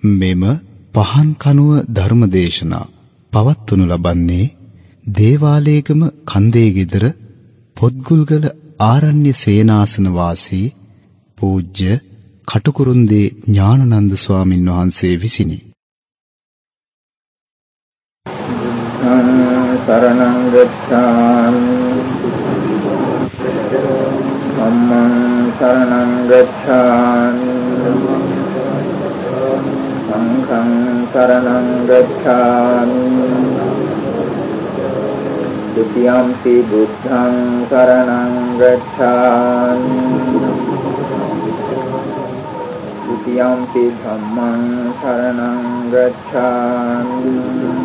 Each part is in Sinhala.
මෙම පහන් කනුව ධර්මදේශනා පවත්වනු ලබන්නේ දේවාලේගම කන්දේ ගෙදර පොත්ගුල්ගල ආරණ්‍ය සේනාසන වාසී පූජ්‍ය කටුකුරුන්දී ඥානানন্দ ස්වාමින් වහන්සේ විසිනි. සරණං ගච්ඡාමි ධම්මං සරණං ගච්ඡාමි සංඝං සරණං ගච්ඡාමි द्वितीयंपि बुद्धं शरणं गच्छामि द्वितीयंपि धम्मं शरणं गच्छामि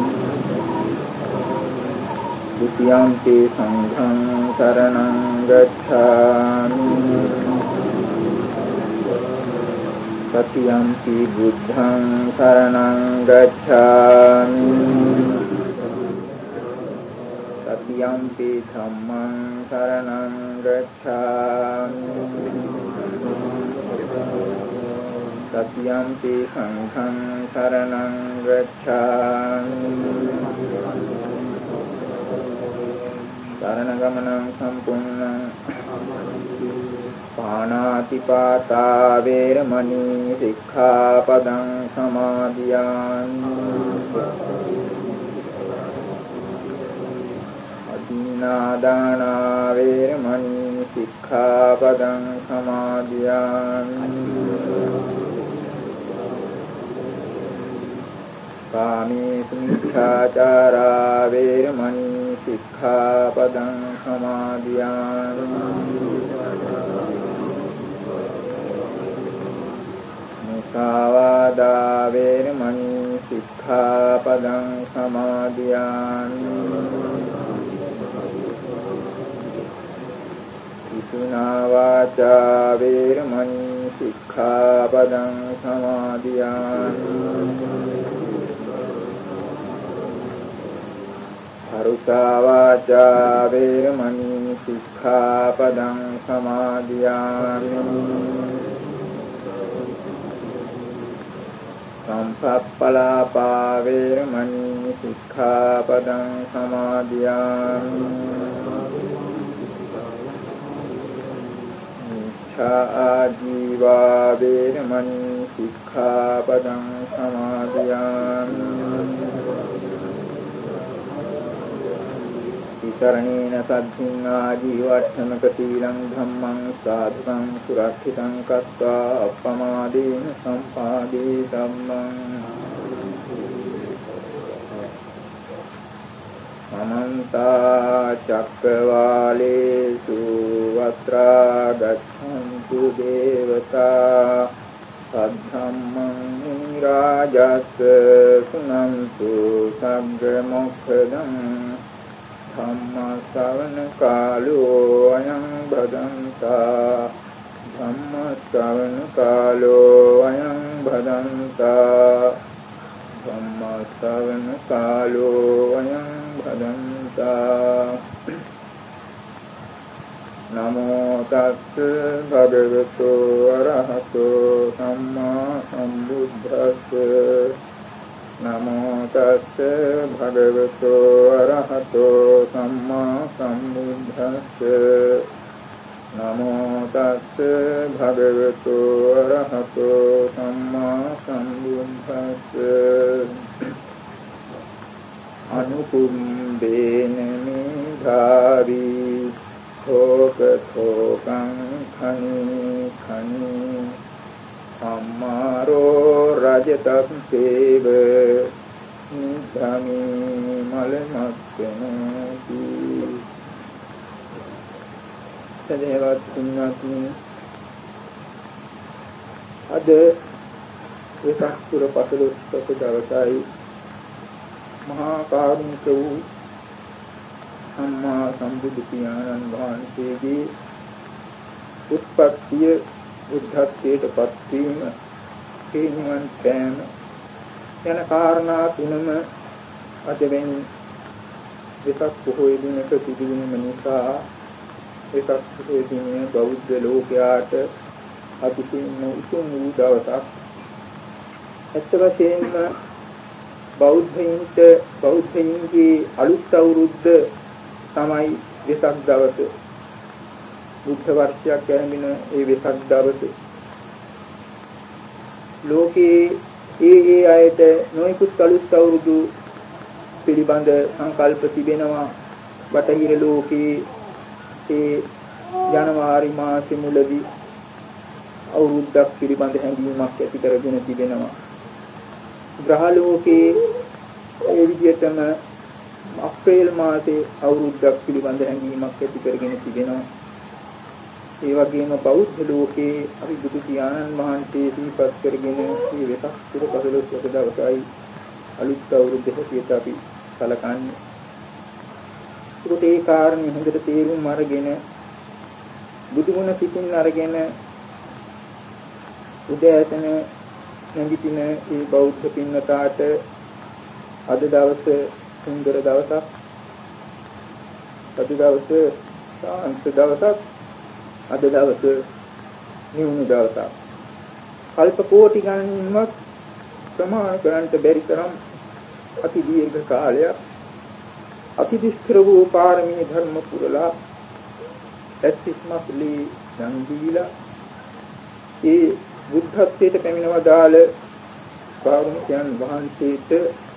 द्वितीयंपि संघं शरणं गच्छामि तृतीयंपि बुद्धं शरणं गच्छामि तृतीयंपि धम्मं शरणं गच्छामि तृतीयंपि संघं शरणं गच्छामि शरणगमनं सम्पूर्णं पाणातिपाता वेरमणि सिक्खापदं समादियामि अदीनादाना वेरमणि सिक्खापदं समादियामि कामेषु मिथ्याचारा वेरमणि सिक्खापदं समादियामि मुसावादा वेरमणि सिक्खापदं समादियामि पितुना वाचा वेरमणि सिक्खापदं समादियामि हरुषा वाचा वेरमणि सिक्खापदं समादियामि संपप्पलापा वेरमणि सिक्खापदं समादियामि आजीवा वेरमणि सिक्खापदं समादियामि वितरणेन सद्धिं आजीवक्षणकशीलं धम्मं साधुकं सुरक्षितं कृत्वा अपमादेन सम्पादे धम्मं अनन्ता चक्रवालेषु वत्रा गच्छन्तु देवता सद्धम्मं राजस् सुनन्तु सग्रमोक्षदम् धम्मश्रवण कालो अयं भदन्ता धम्मश्रवण कालो अयं भदन्ता धम्मश्रवण कालो अयं भदन्ता नमो तस्स भगवतो अरहतो सम्मा सम्बुद्धस्स नमो तस्स भगवतो अरहतो सम्मा सम्बुद्धस्स नमो तस्स भगवतो अरहतो सम्मा सम्बुद्धस्स अनुकुम्भेन मेधावी थोक थोकं खनि खनि अम्मारो रजतं सेव निधमी मलमत्तनोति सदैवत पुण्यति अद विकासपुर पसलोत्सव दवसाई महा कारुणिक वූ सम्मा सम्बुद्ध पियाණන් වහන්සේගේ උත්පත්තිය බුද්ධත්වයට පත්වීම පිරිනිවන් පෑම යන කාරණා තුනම අද වෙනි වෙසක් පොහොය දිනක සිදුවීම නිසා වෙසක් පොහොය දිනය බෞද්ධ ලෝකයාට අතිශයින්ම උතුම් වූ දවසක් ඇත්ත වශයෙන්ම බෞද්ධයින්ගේ අලුත් අවුරුද්ද තමයි වෙසක් දවස. බුද්ධ වර්ෂයක් ගැනීම ඒ වෙසක් දවස. ලෝකේ ඒ අයට නොයෙකුත් අලුත් අවුරුදු පිළිබඳ සංකල්ප තිබෙනවා. බටහිර ලෝකේ ඒ ජනවාරි මාසෙ මුලදී අවුරුද්දක් පිළිබඳ හැඟීමක් ඇති කරගෙන තිබෙනවා. ග්‍රහ ලෝකේ ඒ විදිහටම අප්‍රේල් මාසයේ අවුරුද්දක් පිළිබඳ හැඟීමක් ඇති කරගෙන තිබෙනවා. ඒ වගේම බෞද්ධ ලෝකේ අපි බුදු පියාණන් වහන්සේ සිහිපත් කරගෙන මේ වෙසක් පුර 15 දවසයි අලුත් අවුරුද්ද හැටියට අපි සැලකන්නේ. ඒකට ඒ කාරණේ හොඳට තේරුම් අරගෙන බුදුගුණ සිතින් අරගෙන උදෑසන නැගිටින මේ බෞද්ධ පින්වතාට අද දවසේ සුන්දර දවසක්, අද දවසේ සාන්ත දවසක්, අද දවසේ නිවුණු දවසක්. කල්ප කෝටි ගණන්වත් ප්‍රමාණ කරන්නට බැරි තරම් අති දීර්ඝ කාලයක් අති දුෂ්කර වූ පාරමී ධර්ම පුරලා ඇතිස්මත්ලි යම් දීලා ඒ බුද්ධත්වයට පැමිණවදාල කාරුණිකයන් වහන්සේට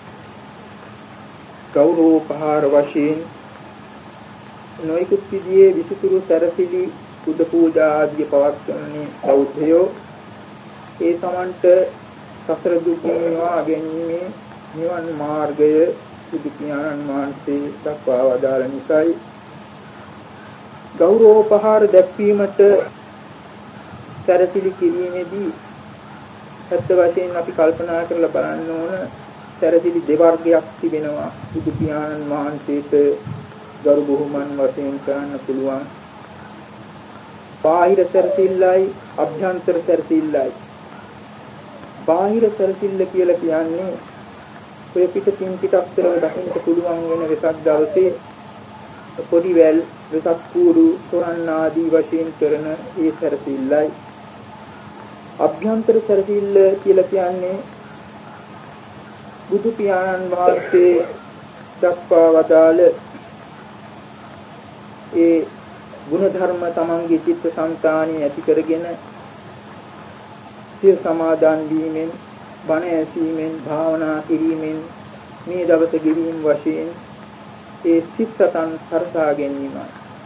ගෞරවෝපහාර වශයෙන් නොයෙකුත් විදිහේ විසිතුරු සැරසිලි බුද්ධ පූජා ආදී පවත්වන්නේ බෞද්ධයෝ. ඒ සමන්ට සසර දුක් නිවා ගැනීමේ නිවන් මාර්ගය බුදු පියාණන් වහන්සේ දක්වා වදාළ නිසායි ගෞරවෝපහාර දැක්වීමට සැරසිලි කිරීමේදී ඇත්ත වශයෙන් අපි කල්පනා කරලා බලන්න ඕන සැරසිලි දෙවර්ගයක් තිබෙනවා. බුදු පියාණන් වහන්සේට ගරු බුහුමන් වශයෙන් කරන්න පුළුවන් බාහිර සැරසිල්ලයි අභ්‍යන්තර සැරසිල්ලයි. බාහිර සැරසිල්ල කියලා කියන්නේ ඔය පිටින් පිටස්තරව දකින්න පුළුවන් වෙන වෙසක් දවසේ පොඩි වැල් වෙසක් කූඩු තොරන් ආදී වශයෙන් කරන ඒ සැරසිල්ලයි. අභ්‍යන්තර සැරසිල්ල කියලා කියන්නේ බුදු පියාණන් වහන්සේ දක්වා වදාළ ඒ ගුණ ධර්ම තමන්ගේ චිත්ත සංතානිය ඇති කරගෙන සිය සමාදන් වීමෙන් බණ ඇසීමෙන් භාවනා කිරීමෙන් මේ දවස ගෙවීම වශයෙන් ඒ සිත් සතන් සරසා ගැනීමයි.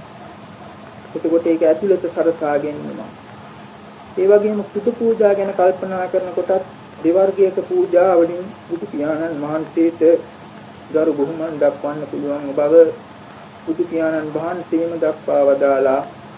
එතකොට ඒක ඇතුළත සරසා ගැනීමයි. ඒ වගේම පුද පූජා ගැන කල්පනා කරනකොටත් දෙවර්ගයක පූජා වලින් බුදු පියාණන් වහන්සේට ගරු බුහුමන් දක්වන්න පුළුවන් බව බුදු පියාණන් වහන්සේම දක්වා වදාලා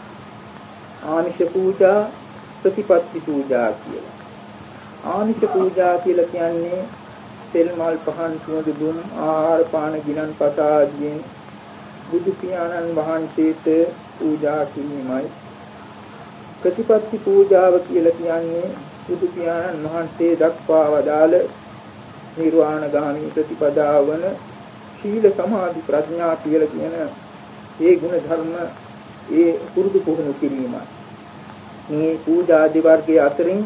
ආමිෂ පූජා ප්‍රතිපත්ති පූජා කියලා. ආමිෂ පූජා කියලා කියන්නේ තෙල් මල් පහන් සුවඳ දුම් ආහාර පාන ගිනන් පත ආදීන් බුදු පියාණන් වහන්සේට පූජා කිරීමයි. ප්‍රතිපත්ති පූජාව කියලා කියන්නේ බුදු පියාණන් වහන්සේ දක්වා වදාළ නිර්වාණගාමී ප්‍රතිපදාව වන සීල සමාධි ප්‍රඥා කියලා කියන ඒ ගුණ ධර්ම ඒ පුරුදු පුහුණු කිරීමයි. මේ පූජා දිවර්ගයේ අතරින්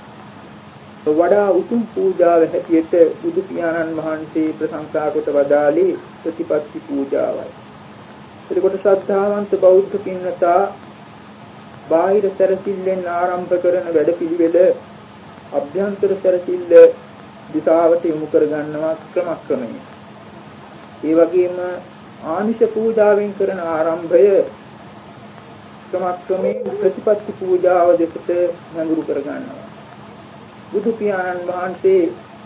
වඩා උතුම් පූජාව හැටියට බුදු පියාණන් වහන්සේ ප්‍රශංසා කොට වදාළේ ප්‍රතිපත්ති පූජාවයි. එතකොට ශ්‍රද්ධාවන්ත බෞද්ධ පින්වතා බාහිර සැරසිල්ලෙන් ආරම්භ කරන වැඩපිළිවෙල අභ්‍යන්තර සැරසිල්ල දිශාවට යොමු කර ගන්නවා ක්‍රමක්‍රමයෙන්. ඒ වගේම ආමිෂ පූජාවෙන් කරන ආරම්භය ක්‍රමක්‍රමයෙන් ප්‍රතිපත්ති පූජාව දෙකට නැඹුරු කර ගන්නවා. බුදු පියාණන් වහන්සේ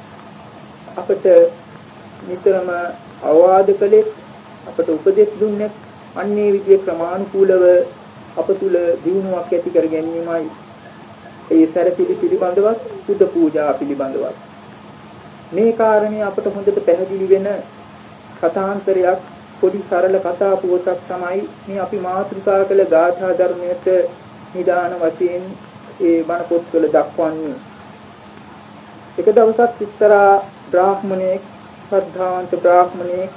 අපට නිතරම අවවාද කළේ අපට උපදෙස් දුන්නේ අන්නේ විදිය ක්‍රමානුකූලව අප තුල දිනුවක් ඇති කර ගැනීමයි. ඒ සැරසිලි පිළිබඳවත් බුද්ධ පූජා පිළිබඳවත් මේ කාරණේ අපට හොඳට පැහැදිලි වෙන කථාන්තරයක් පොඩි සරල කතා පුවතක් තමයි මේ අපි මාතෘකා කළ ගාථා ධර්මයට නිදාන වශයෙන් ඒ බණ පොත්වල දක්වන්නේ. එක දවසක් එක්තරා බ්‍රාහ්මණයෙක් ශ්‍රද්ධාවන්ත බ්‍රාහ්මණයෙක්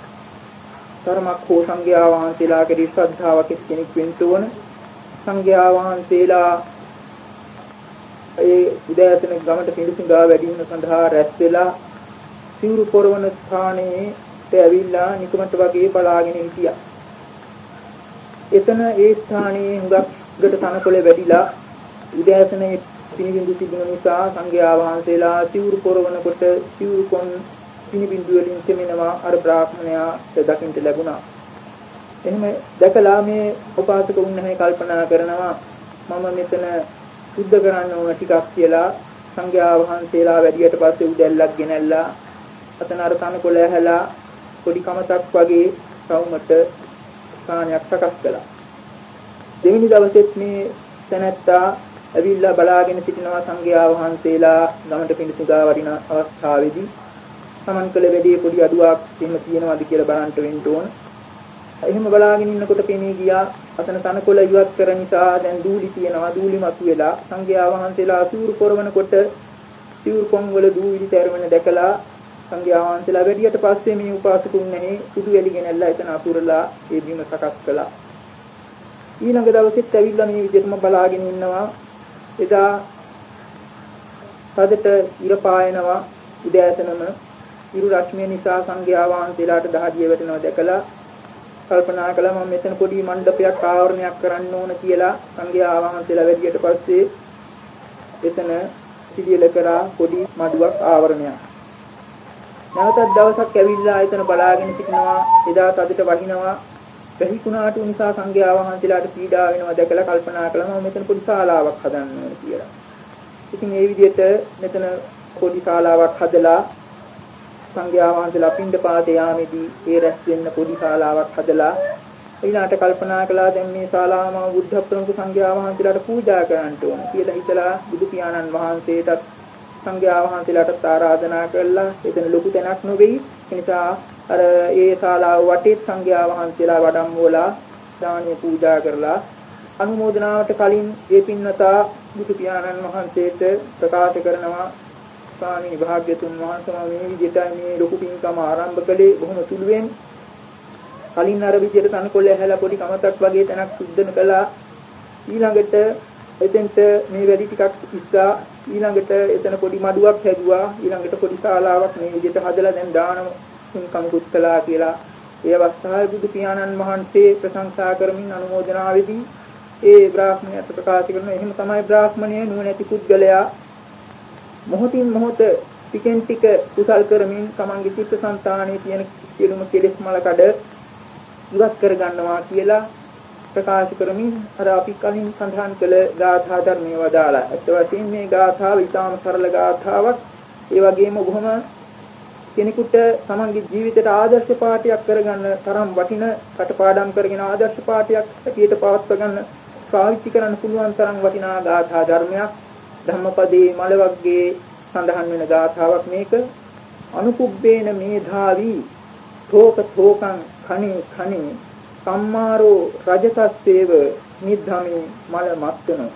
ධර්මක් හෝ සංඝයා වහන්සේලා කෙරෙහි ශ්‍රද්ධාවක් කෙනෙක් වෙන්න ඕන. සංඝයා වහන්සේලා ඒ උදෑසන ගමට පිළිසුඳා වැඩි වීම සඳහා රැස් වෙලා සිවුරු පොරවන ස්ථානයේට ඇවිල්ලා නිකමට වගේ බලාගෙන හිටියා. එතන ඒ ස්ථානයේ හුඟක්කට තනකොළ වැඩිලා උදෑසනේ පිනිබිඳු තිබුණ නිසා සංඝයා වහන්සේලා සිවුරු පොරවනකොට සිවුරු කොන් පිනිබිඳු වලින් තෙමෙනවා අර බ්‍රාහ්මණයාට දකින්න ලැබුණා. එහෙම දැකලා මේ උපාසක වුණේ කල්පනා කරනවා මම මෙතන සුද්ධ කරන්න ඕන ටිකක් කියලා සංඝයා වහන්සේලා වැඩියට පස්සේ උදැල්ලක් ගෙනල්ලා අතන අර තනකොළ ඇහැලා පොඩි කමතක් වගේ සවුමට ස්ථානයක් සකස් කළා. දෙවෙනි දවසෙත් මේ තැනැත්තා ඇවිල්ලා බලාගෙන සිටිනවා සංඝයා වහන්සේලා ගමට පිඬුසිඟා වඩින අවස්ථාවේදී සමන් කළ වැඩි පොඩි අඩුවක් එහෙම තියෙනවද කියලා බලන්න වෙන්න ඕන. එහෙම බලාගෙන ඉන්නකොට පෙනී ගියා අතන තනකොළ ඉවත් කර නිසා දැන් දූලි තියෙනවා දූලි මතු වෙලා සංඝයා වහන්සේලා සිවුරු පොරවනකොට සිවුරු කොන් වල දූලි තැරවෙන දැකලා සංඝයා වහන්සේලා වැඩියට පස්සේ මේ උපාසකුන් නැහැ සුදු එලි ගෙනල්ලා එතන අතුරලා ඒ බිම සකස් කළා. ඊළඟ දවසෙත් ඇවිල්ලා මේ විදිහටම බලාගෙන ඉන්නවා. එදා සදට ඉර පායනවා උදෑසනම ඉරු රශ්මිය නිසා සංඝයා වහන්සේලාට දහදිය වැටෙනවා දැකලා කල්පනා කළා මම මෙතන පොඩි මණ්ඩපයක් ආවරණයක් කරන්න ඕන කියලා සංඝයා වහන්සේලා වැඩියට පස්සේ එතන පිළියෙල කරා පොඩි මඩුවක් ආවරණයක්. නැවතත් දවසක් ඇවිල්ලා එතන බලාගෙන සිටිනවා එදා තදට වහිනවා වැහිකුණාට නිසා සංඝයා වහන්සේලාට පීඩා වෙනවා දැකලා කල්පනා කළා මම මෙතන පොඩි ශාලාවක් හදන්න ඕන කියලා. ඉතින් මේ විදිහට මෙතන පොඩි ශාලාවක් හදලා සංඝයා වහන්සේලා පින්ඩපාත යාමේදී ඒ රැස් වෙන්න පොඩි ශාලාවක් හදලා ඊළාට කල්පනා කළා දැන් මේ ශාලාවම බුද්ධ ප්‍රමුඛ සංඝයා වහන්සේලාට පූජා කරන්න ඕන කියලා හිතලා බුදු පියාණන් වහන්සේටත් සංඝයා වහන්සේලාට ආරාධනා කළා. එතන ලොකු තැනක් නොවේයි. ඒ නිසා අර ඒ ශාලාව වටේ සංඝයා වහන්සේලා වඩම්වලා දානීය පූජා කරලා අනුමෝදනාවට කලින් ඒ පින්වතා බුදු පියාණන් වහන්සේට ප්‍රකාශ කරනවා ස්වාමීනි භාග්‍යතුන් වහන්සේ මේ විදිහට මේ ලොකු පින්කම ආරම්භ කළේ බොහොම සුළුවෙන් කලින් අර විදිහට තනකොළ ඇහැලා පොඩි කමතක් වගේ තැනක් සුද්ධන කළා. ඊළඟට එතෙන්ට මේ වැඩි ටිකක් ඉස්සා ඊළඟට එතන පොඩි මඩුවක් හැදුවා. ඊළඟට පොඩි ශාලාවක් මේ විදිහට හදලා දැන් දාන පින්කමකුත් කළා කියලා ඒ අවස්ථාවේ බුදු පියාණන් වහන්සේ ප්‍රශංසා කරමින් අනුමෝදනාවේදී ඒ බ්‍රාහ්මණයාට ප්‍රකාශ කරනවා එහෙම තමයි බ්‍රාහ්මණය නුවණැති පුද්ගලයා මොහොතින් මොහොත ටිකෙන් ටික කුසල් කරමින් තමන්ගේ චිත්තසංතානයේ තියෙන සියලුම කෙලෙස් මල කඩ ඉවත් කර ගන්නවා කියලා ප්‍රකාශ කරමින් අර අපි කලින් සඳහන් කළ ගාථා ධර්මයේ වදාලා. ඒත් වශයෙන් මේ ගාථාව ඉතාම සරල ගාථාවක්. ඒ වගේම බොහොම කෙනෙකුට තමන්ගේ ජීවිතයට ආදර්ශ පාඨයක් කරගන්න තරම් වටින කටපාඩම් කරගෙන ආදර්ශ පාඨයක් හැටියට පවත්ව ගන්න පාවිච්චි කරන්න පුළුවන් තරම් වටිනා ගාථා ධර්මයක්. ධම්මපදයේ මල වර්ගයේ සඳහන් වෙන ගාථාවක් මේක. අනුකුබ්බේන මේධාවි තෝක තෝකං khani khani සම්මාරෝ රජතස්සේව නිද්ධමේ මල මත්තනෝ.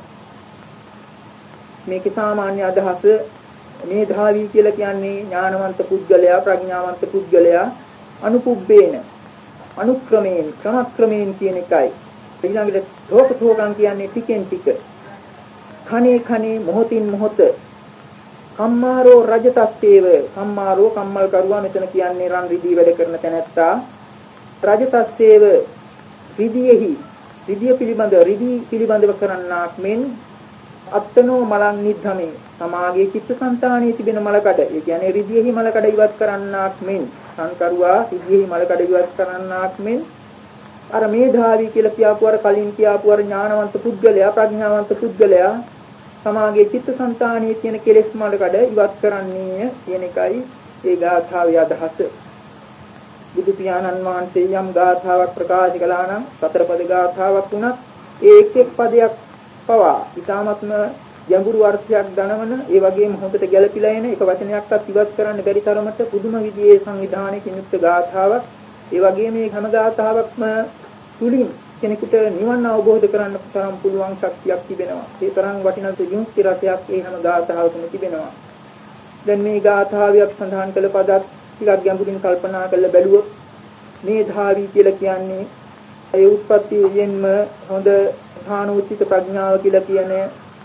මේකේ සාමාන්‍ය අදහස මේධාවි කියලා කියන්නේ ඥානවන්ත පුද්ගලයා ප්‍රඥාවන්ත පුද්ගලයා අනුකුබ්බේන අනුක්‍රමයෙන් ක්‍රමක්‍රමයෙන් කියන එකයි. ඊළඟට තෝක තෝකං කියන්නේ ටිකෙන් ටික khane khane මොහොතින් මොහොත කම්මාරෝ රජතස්සේව කම්මාරෝ කම්මල් කරුවා මෙතන කියන්නේ රන් රිදී වැඩ කරන තැනැත්තා රජතස්සේව රිදීෙහි රිදී පිළිබඳව කරන්නාක් මෙන් අත්තනෝ මලං නිද්ධමේ සමාගයේ චිත්තසංතානයේ තිබෙන මලකඩ ඒ කියන්නේ රිදීෙහි මලකඩ ඉවත් කරන්නාක් මෙන් සංකරුවා රිදීෙහි මලකඩ ඉවත් කරන්නාක් මෙන් අර මේධාවි කියලා කියාපු අර කලින් කියාපු අර ඥානවන්ත පුද්ගලයා ප්‍රඥාවන්ත පුද්ගලයා සමාගයේ චිත්තසංතානයේ තියෙන කෙලෙස් මලකඩ ඉවත් කරන්නේය කියන එකයි ඒ ගාථාවේ අදහස. බුදු පියාණන් වහන්සේ යම් ගාථාවක් ප්‍රකාශ කළා නම් සතර පද ගාථාවක් වුණත් ඒ එක් එක් පදයක් පවා ඊ타ත්ම ගැඹුරු අර්ථයක් දනවන ඒ වගේම හොඳට ගැළපීලා එන එක වචනයක්වත් ඉවත් කරන්න බැරි තරමට පුදුම විදිහේ සංවිධානයකින් යුක්ත ගාථාවක්. ඒ වගේම මේ හැම ගාථාවක්ම තුලින් කෙනෙකුට නිවන් අවබෝධ කරන්න තරම් පුළුවන් ශක්තියක් තිබෙනවා. ඒ තරම් වටිනා විමුක්ති රසයක් ඒ හැම ගාථාවකම තිබෙනවා. දැන් මේ ගාථාවියක් සඳහන් කළ පදත් ටිකක් ගැඹුරින් කල්පනා කරලා බැලුවොත් මේ ධාවි කියලා කියන්නේ ඒ උත්පත්තියෙන්ම හොඳ ධානෝචිත ප්‍රඥාව කියලා කියන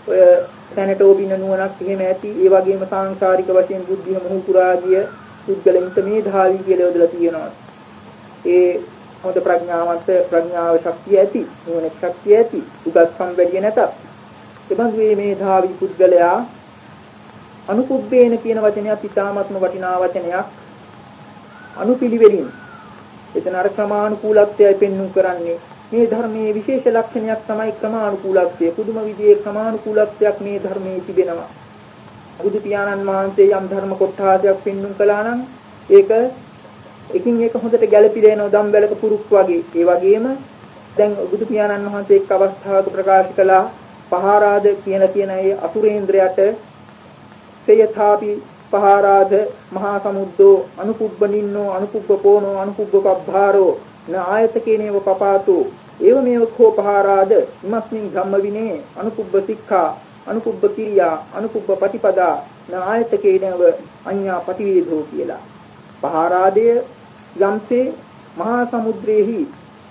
ඔය දැනටෝබින නුවණක් එහෙම ඇති. ඒ වගේම සාංශාරික වශයෙන් බුද්ධිය මොහු පුරා ගිය පුද්ගලයන්ට මේ ධාවි කියලා යොදලා තියෙනවා. ඒ හොඳ ප්‍රඥාව ශක්තිය ඇති, නුවණ ශක්තිය ඇති, උගත්කම් වැඩි නැතත්. එබඳු මේ ධාවි පුද්ගලයා අනුකුබ්බේන කියන වචනයත් ඉතාමත්ම වටිනා වචනයක්. අනුපිළිවෙලින් එතන අර ක්‍රමානුකූලත්වයයි පෙන්වු කරන්නේ. මේ ධර්මයේ විශේෂ ලක්ෂණයක් තමයි ක්‍රමානුකූලත්වය. පුදුම විදිහේ ක්‍රමානුකූලත්වයක් මේ ධර්මයේ තිබෙනවා. බුදු පියාණන් වහන්සේ යම් ධර්ම කොටසක් පෙන්වු කළා නම් ඒක එකින් එක හොඳට ගැළපිලා එන දම්බැලක පුරුක් වගේ. ඒ වගේම දැන් බුදු පියාණන් වහන්සේ එක් අවස්ථාවක ප්‍රකාශ කළා පහාරාද කියන ඒ අසුරේන්ද්‍රයට සේයථාපි පහාරාද මහා සමුද්දෝ අනුකුබ්බනින්නෝ අනුකුබ්බපෝනෝ අනුකුබ්බපබ්භාරෝ න ආයතකේනේව පපාතෝ ඒවමේව කෝ පහාරාද ඉමස්මින් ධම්ම විනේ අනුකුබ්බ සික්ඛා අනුකුබ්බ කිරියා අනුකුබ්බ පටිපදා න ආයතකේනේව අඤ්ඤා පටිවේදෝ කියලා. පහාරාදය යම්සේ මහා සමුද්‍රයේහි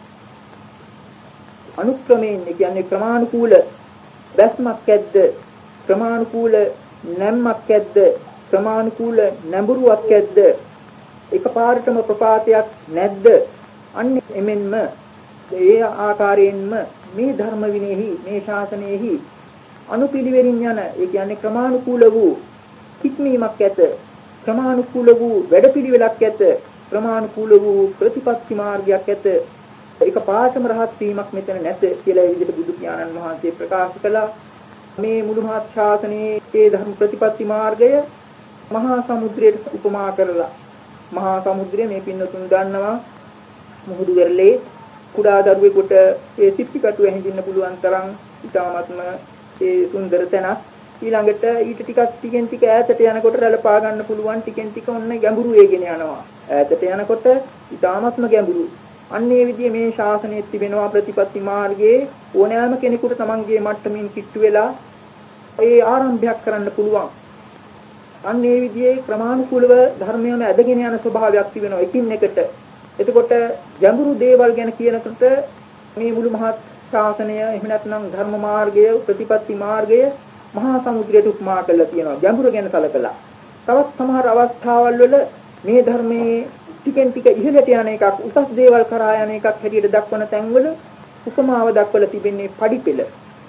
අනුක්‍රමයෙන් කියන්නේ ක්‍රමානුකූල බැස්මක් ඇද්ද, ක්‍රමානුකූල නැම්මක් ඇද්ද, ක්‍රමානුකූල නැඹුරුවක් ඇද්ද, එකපාරටම ප්‍රපාතයක් නැද්ද? අන්න එමෙන්ම ඒ ආකාරයෙන්ම මේ ධර්ම විනයෙහි මේ ශාසනයෙහි අනුපිළිවෙලින් යන ඒ කියන්නේ ක්‍රමානුකූල වූ කික්මීමක් ඇත, ක්‍රමානුකූල වූ වැඩපිළිවෙලක් ඇත, ක්‍රමානුකූල වූ ප්‍රතිපත්ති මාර්ගයක් ඇත. එකපාරටම රහත් වීමක් මෙතන නැත කියලා ඒ විදිහට බුදු පියාණන් වහන්සේ ප්‍රකාශ කළා. මේ මුළු මහත් ශාසනයේ ඒ ධර්ම ප්‍රතිපත්ති මාර්ගය මහා සමුද්‍රයට උපමා කරලා මහා සමුද්‍රය මේ පින්නතුන් දන්නවා මුහුදු වෙරළේ කුඩා දරුවෙකුට ඒ සිප්පි කටුව හැඳින්න පුළුවන් තරම් ඉතාමත්ම ඒ සුන්දර තැනක්. ඊළඟට ඊට ටිකෙන් ටික ඈතට යනකොට රැළපා ගන්න පුළුවන් ටිකෙන් ටික ඔන්න ගැඹුරු වේගෙන යනවා. ඈතට යනකොට ඉතාමත්ම ගැඹුරු. අන්නේ විදිහේ මේ ශාසනයේ තිබෙනවා ප්‍රතිපත්ති මාර්ගයේ ඕනෑම කෙනෙකුට තමන්ගේ මට්ටමින් කිට්ටු වෙලා ඒ ආරම්භයක් කරන්න පුළුවන්. අන්නේ විදිහේ ක්‍රමානුකූලව ධර්මයම ඇදගෙන යන ස්වභාවයක් තිබෙනවා එකින් එකට. එතකොට ගැඹුරු දේවල් ගැන කියනකොට මේ මුළු මහත් ශාසනය එහෙම නැත්නම් ධර්ම මාර්ගය ප්‍රතිපත්ති මාර්ගය මහා සමුද්‍රයට උපමා කරලා තියෙනවා ගැඹුර ගැන සැලකලා. තවත් සමහර අවස්ථාවල් වල මේ ධර්මයේ ටිකෙන් ටික ඉහළට යන එකක් උසස් දේවල් කරා යන එකක් හැටියට දක්වන තැන්වල උපමාව දක්වලා තිබෙන්නේ පඩිපෙළ,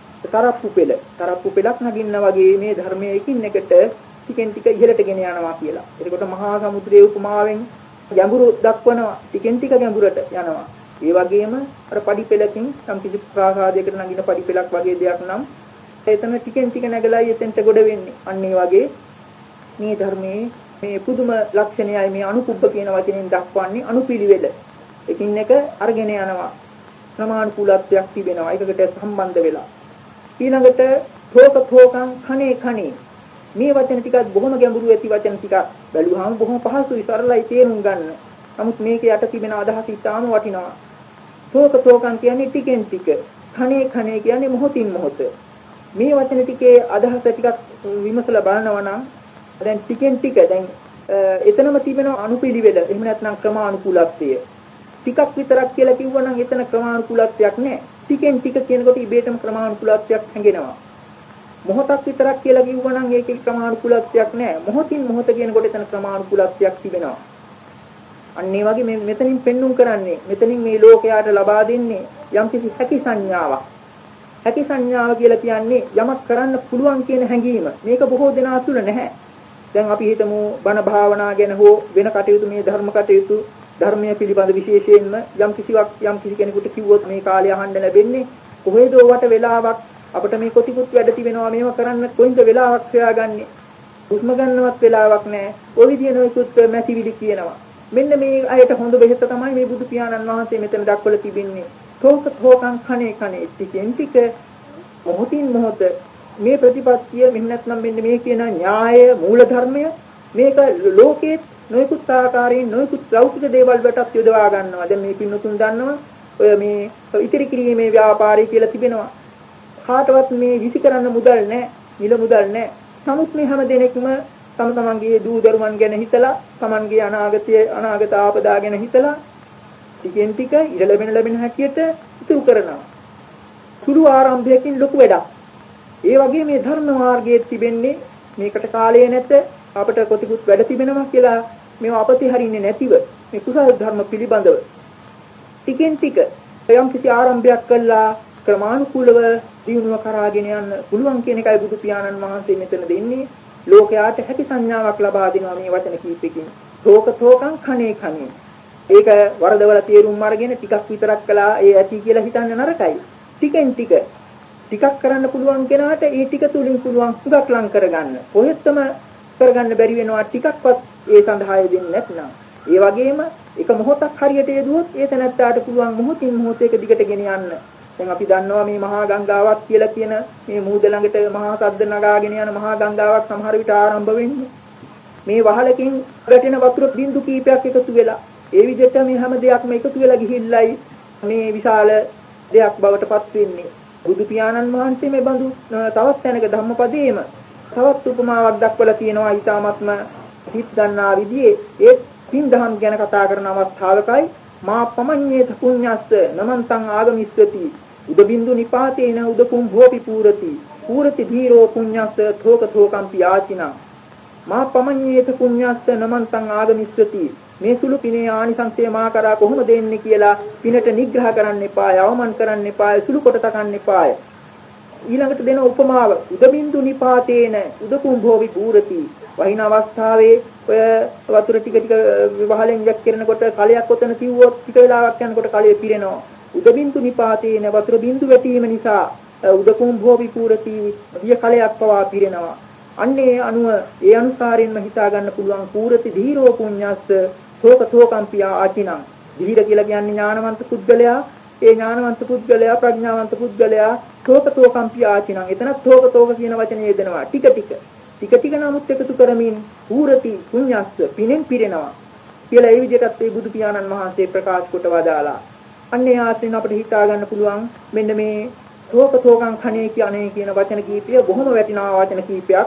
තරප්පු පෙළක් නගින්න වගේ මේ ධර්මයේ එකින් එකට ටිකෙන් ටික ඉහළට ගෙන යනවා කියලා. එතකොට මහා සමුද්‍රයේ උපමාවෙන් ගැඹුරු දක්වනවා ටිකෙන් ටික ගැඹුරට යනවා. ඒ වගේම අර පඩිපෙළකින් සම්පිසි ප්‍රාසාදයකට නගින පඩිපෙළක් වගේ දෙයක් නම් එතන ටිකෙන් ටික නැගලායි එතෙන්ට ගොඩ වෙන්නේ. අන්න ඒ වගේ මේ ධර්මයේ මේ පුදුම ලක්ෂණයයි මේ අනුකුබ්බ කියන වචنين දක්වන්නේ අනුපිළිවෙල. එකින් එක අරගෙන යනවා. ප්‍රමාණිකුලත්වයක් තිබෙනවා. එකකට සම්බන්ධ වෙලා. ඊළඟට thෝකං කනේ මේ වචන ටිකත් බොහොම ගැඹුරු ඇති වචන ටිකක්. බැලුවාම බොහොම පහසුයි සරලයි තේරුම් ගන්න. නමුත් මේකේ යට තිබෙන අදහස ඉතාම වටිනවා. thෝකං කියන්නේ ටිකෙන් ටික. කනේ කියන්නේ මොහොතින් මොහොත. මේ වචන ටිකේ අදහස ටිකක් විමසලා බලනවා නම් දැන් ටිකෙන් ටික දැන් එතනම තිබෙන අනුපිළිවෙල එහෙම නැත්නම් ක්‍රමානුකූලත්වය ටිකක් විතරක් කියලා කිව්වනම් එතන ක්‍රමානුකූලත්වයක් නැහැ. ටිකෙන් ටික කියනකොට ඉබේටම ක්‍රමානුකූලත්වයක් හැඟෙනවා. මොහොතක් විතරක් කියලා කිව්වනම් ඒකේ ක්‍රමානුකූලත්වයක් නැහැ. මොහොතින් මොහොත කියනකොට එතන ක්‍රමානුකූලත්වයක් තිබෙනවා. අන්න ඒ වගේ මේ මෙතනින් පෙන්눔 කරන්නේ මෙතනින් මේ ලෝකයට ලබා දෙන්නේ යම්කිසි හැකි සංඥාවක්. හැකි සංඥාව කියලා කියන්නේ යමක් කරන්න පුළුවන් කියන හැඟීම. මේක බොහෝ දෙනා තුල නැහැ. දැන් අපි හිතමු බණ භාවනා ගැන හෝ වෙන කටයුතු මේ ධර්ම කටයුතු ධර්මයේ පිළිබඳ විශේෂයෙන්ම යම් කිසි කෙනෙකුට කිව්වොත් මේ කාලේ අහන්න ලැබෙන්නේ කොහෙද වට වෙලාවක් අපිට මේ කොටිකුත් වැඩ තිබෙනවා මේව කරන්න කොයින්ද වෙලාවක් හොයාගන්නේ හුස්ම ගන්නවත් වෙලාවක් නැහැ. ඔය විදිහේ නොයෙකුත් මැතිවිලි කියනවා. මෙන්න මේ අයට හොඳ බෙහෙත තමයි මේ බුදු පියාණන් වහන්සේ මෙතන දක්වලා තිබෙන්නේ. thෝකං කනේ ටිකෙන් ටික මොහොතින් මොහොත මේ ප්‍රතිපත්තිය මෙන්න නැත්නම් මෙන්න මේ කියන න්‍යාය මූල ධර්මය මේක ලෝකයේ නොයෙකුත් ආකාරයෙන් නොයෙකුත් ලෞකික දේවල් වලටත් යොදවා ගන්නවා. දැන් මේ පින්නතුන් දන්නවා ඔය මේ ඉතිරි කිරීමේ ව්‍යාපාරය කියලා තිබෙනවා. කාටවත් මේ විසි කරන්න මුදල් නැහැ, මිල මුදල් නැහැ. නමුත් මේ හැම දෙනෙක්ම තම තමන්ගේ දූ දරුවන් ගැන හිතලා, තමන්ගේ අනාගත ආපදා ගැන හිතලා ටිකෙන් ටික ඉර ලැබෙන හැටියට ඉතුරු කරනවා. සුළු ආරම්භයකින් ලොකු වැඩක්. ඒ වගේ මේ ධර්ම මාර්ගයේ තිබෙන්නේ මේකට කාලය නැත අපට කොතිකුත් වැඩ තිබෙනවා කියලා මේවා අපති හරින්නේ නැතිව මේ කුසල ධර්ම පිළිබඳව ටිකෙන් ටික යම් කිසි ආරම්භයක් කළා ක්‍රමානුකූලව දියුණුව කරාගෙන යන්න පුළුවන් කියන එකයි බුදු පියාණන් වහන්සේ මෙතන දෙන්නේ. ලෝකයාට හැකි සංඥාවක් ලබා දෙනවා මේ වචන කීපකින්. තෝකං කනේ කනේ. ඒක වරදවල තේරුම් අරගෙන ටිකක් විතරක් කළා ඒ ඇති කියලා හිතන්න නරකයි. ටිකෙන් ටිකක් කරන්න පුළුවන් කෙනාට ඒ ටික තුලින් පුළුවන් සුදක් ලං කරගන්න. කොහෙත්ම කරගන්න බැරි වෙනවා ටිකක්වත් ඒ සඳහා යෙදෙන්නේ නැත්නම්. ඒ වගේම එක මොහොතක් හරියට යෙදුවොත් ඒ තැනත්තාට පුළුවන් මොහොතින් මොහොතේක දිගට ගෙන යන්න. දැන් අපි දන්නවා මේ මහා ගංගාවක් කියලා කියන මේ මූද ළඟට මහා සද්ද නගාගෙන යන මහා ගංගාවක් සමහර විට ආරම්භ වෙන්නේ. මේ වහලකින් වැටෙන වතුර බින්දු කීපයක් එකතු වෙලා ඒ විදිහට මේ හැම දෙයක්ම එකතු වෙලා ගිහිල්ලයි මේ විශාල දෙයක් බවට පත් වෙන්නේ. බුදු පියාණන් වහන්සේ මේ බඳු තවත් තැනක ධම්මපදයේම තවත් උපමාවක් දක්වලා තියෙනවා ඊටාත්ම හිත් ගන්නා විදිහේ ඒ පින් දහම් ගැන කතා කරන අවස්ථාවකයි මා පමඤ්ඤේත පුඤ්ඤස්ස නමන්තං ආගමිස්සති උද බින්දු නිපාතේන උද කුම්භෝපි පූරති ධීරෝ පුඤ්ඤස්ස thෝකම්පි ආචිනා මා පමඤ්ඤේත පුඤ්ඤස්ස නමන්තං ආගමිස්සති මේ සුළු පිනේ ආනිසංසය මා කරා කොහොමද දෙන්නේ කියලා පිනට නිග්‍රහ කරන්න එපා, යවමන් කරන්න එපා, සුළු කොට තකන්න එපා. ඊළඟට දෙන උපමාව උද බින්දු නිපාතේන උද කුම්භෝපි පූරති වහින අවස්ථාවේ ඔය වතුර ටික වහලෙන් යක් කරනකොට කලයක් ඔතන තියුවොත් ටික වෙලාවක් යනකොට කලය පිරෙනවා. උද බින්දු නිපාතේන වතුර බින්දු වැටීම නිසා උද කුම්භෝපි පූරති දිය කලයක් පවා පිරෙනවා. අන්නේ අනුව ඒ අනුසාරයෙන්ම හිතා ගන්න පුළුවන් පූරති ධීරෝ පුඤ්ඤස්ස thෝකම්පි ආචිනං. ධීර කියලා කියන්නේ ඥානවන්ත පුද්ගලයා. ඒ ඥානවන්ත පුද්ගලයා ප්‍රඥාවන්ත පුද්ගලයා thෝකම්පි ආචිනං. එතන thෝක කියන වචනේ යෙදෙනවා. ටික නමුත් එකතු කරමින් පූරති පුඤ්ඤස්ස පිනෙන් පිරෙනවා කියලා ඒ විදිහටත් ඒ බුදු පියාණන් වහන්සේ ප්‍රකාශ කොට වදාලා. අන්නේ ආශ්‍රයෙන් අපිට හිතා ගන්න පුළුවන් මෙන්න මේ thෝකං khane කියන වචන කීපය බොහොම වටිනා වචන කීපයක්.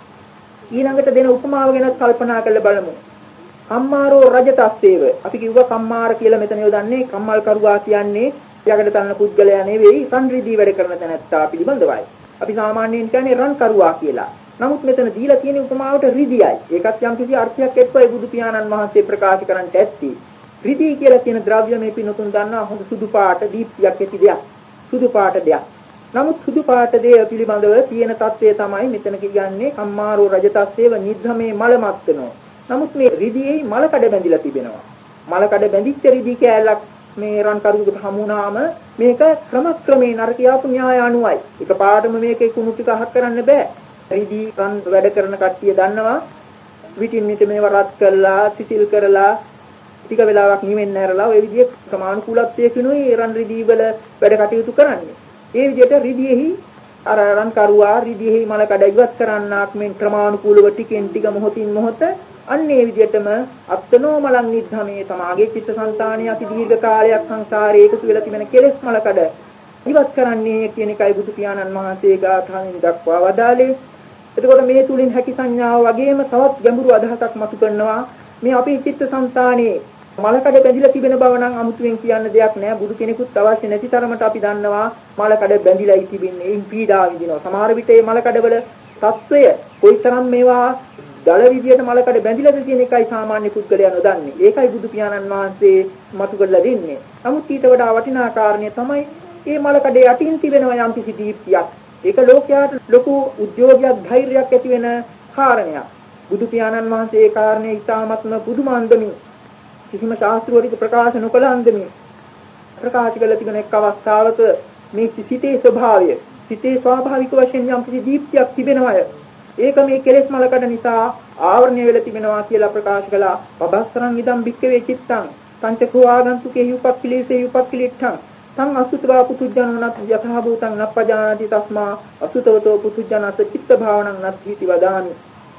ඊළඟට දෙන උපමාව ගැන කල්පනා කරලා බලමු. කම්මාරෝ රජතස්සේව. අපි කිව්වා කම්මාර කියලා මෙතන යොදන්නේ කම්මල් කරුවා කියන්නේ යකඩ තනන පුද්ගලයා නෙවෙයි සංරිදී වැඩ කරන තැනැත්තා පිළිබඳවයි. අපි සාමාන්‍යයෙන් කියන්නේ රන් කරුවා කියලා. නමුත් මෙතන දීලා තියෙන උපමාවට රිදියයි. ඒකත් යම් කිසි අර්ථයක් එක්කයි බුදු පියාණන් වහන්සේ ප්‍රකාශ කරන්නට ඇත්තේ. රිදී කියලා කියන ද්‍රව්‍ය මේ පින්නතුන් දන්නා හොඳ සුදු පාට දීප්තියක් ඇති දෙයක්. සුදු පාට දෙයක්. නමුත් සුදු පාට දෙය පිළිබඳව තියෙන தත්ත්වය තමයි මෙතන කියන්නේ කම්මාරෝ රජතස්සේව නිද්ධමේ මලමත්තනෝ. නමුත් මේ රිදියේ මල කඩ බැඳිලා තිබෙනවා. මල කඩ බැඳිච්ච රිදී කෑල්ලක් මේ රන් කරුවකට හමු වුණාම මේක ක්‍රමක්‍රමේ නරකියාපු න්‍යාය අනුවයි. එක පාඩම මේකේ කුණු ටික අහක් කරන්න බෑ. රිදී රන් වැඩ කරන කට්ටිය දන්නවා විටින් විට මේව රත් කරලා සිසිල් කරලා ටික වෙලාවක් නිවෙන්න ඇරලා ඔය විදිහේ සමානුකූලත්වයකිනුයි රන් රිදී වල වැඩ කටයුතු කරන්නේ. ඒ විදිහට රිදීෙහි අර රන් කරුවා රිදීෙහි මල කඩ ඉවත් කරන්නාක් මෙන් ක්‍රමානුකූලව ටිකෙන් ටික මොහොතින් මොහොත අන්නේ විදිහටම අත්නෝ මලං නිද්ධමේ තමාගේ චිත්තසංතානිය අති දීර්ඝ කාලයක් සංසාරේ එකතු වෙලා තිබෙන කෙලෙස් මල කඩ ඉවත් කරන්නේ කියන එකයි බුදු පියාණන් වහන්සේ ගාථාවෙන් දක්වා වදාළේ. එතකොට මේ තුලින් හැකි සංඥාව වගේම තවත් ගැඹුරු අදහසක් මතු කරනවා. මේ අපේ චිත්තසංතානයේ මලකඩ බැඳිලා තිබෙන බව නම් අමුතුවෙන් කියන්න දෙයක් නෑ. බුදු කෙනෙකුත් අවශ්‍ය නැති තරමට අපි දන්නවා මලකඩ බැඳිලායි තිබෙන්නේ. ඒන් පීඩා විඳිනවා. සමහර විට මේ මලකඩවල තත්වය කොයිතරම් මේවා දල විදියට මලකඩ බැඳිලාද කියන එකයි සාමාන්‍ය පුද්ගලයා නොදන්නේ. ඒකයි බුදු පියාණන් වහන්සේ මතු කරලා දෙන්නේ. නමුත් ඊට වඩා වටිනා කාරණය තමයි මේ මලකඩේ යටින් තිබෙනවා යම් කිසි දීප්තියක්. ඒක ලෝකයාට ලොකු උද්‍යෝගයක් ධෛර්යයක් ඇති වෙන කාරණයක්. බුදු පියාණන් වහන්සේ ඒ කාරණේ ඉතාමත්ම පුදුමාන්දමින් කිසිම ශාස්ත්‍රවලික ප්‍රකාශ නොකළ අන්දමින් ප්‍රකාශ කළ තිබෙන එක් අවස්ථාවක මේ සිතේ ස්වභාවය, සිතේ ස්වාභාවික වශයෙන් යම් කිසි දීප්තියක් තිබෙනවාය. ඒක මේ කෙලෙස් මලකඩ නිසා ආවරණය වෙලා තිබෙනවා කියලා ප්‍රකාශ කළා. පබස්සරං ඉදම් භික්කවේ චිත්තං පංචකෝ ආගන්තුකේ උපක්ඛිලේසේ උපක්ඛිලිට්ඨං සං අසුතවා පුතුජනෝ නත් යථා භූතං නප්පජානාති තස්මා අසුතවතෝ පුතුජනස චිත්ත භාවනං නත්ථීති වදාමි.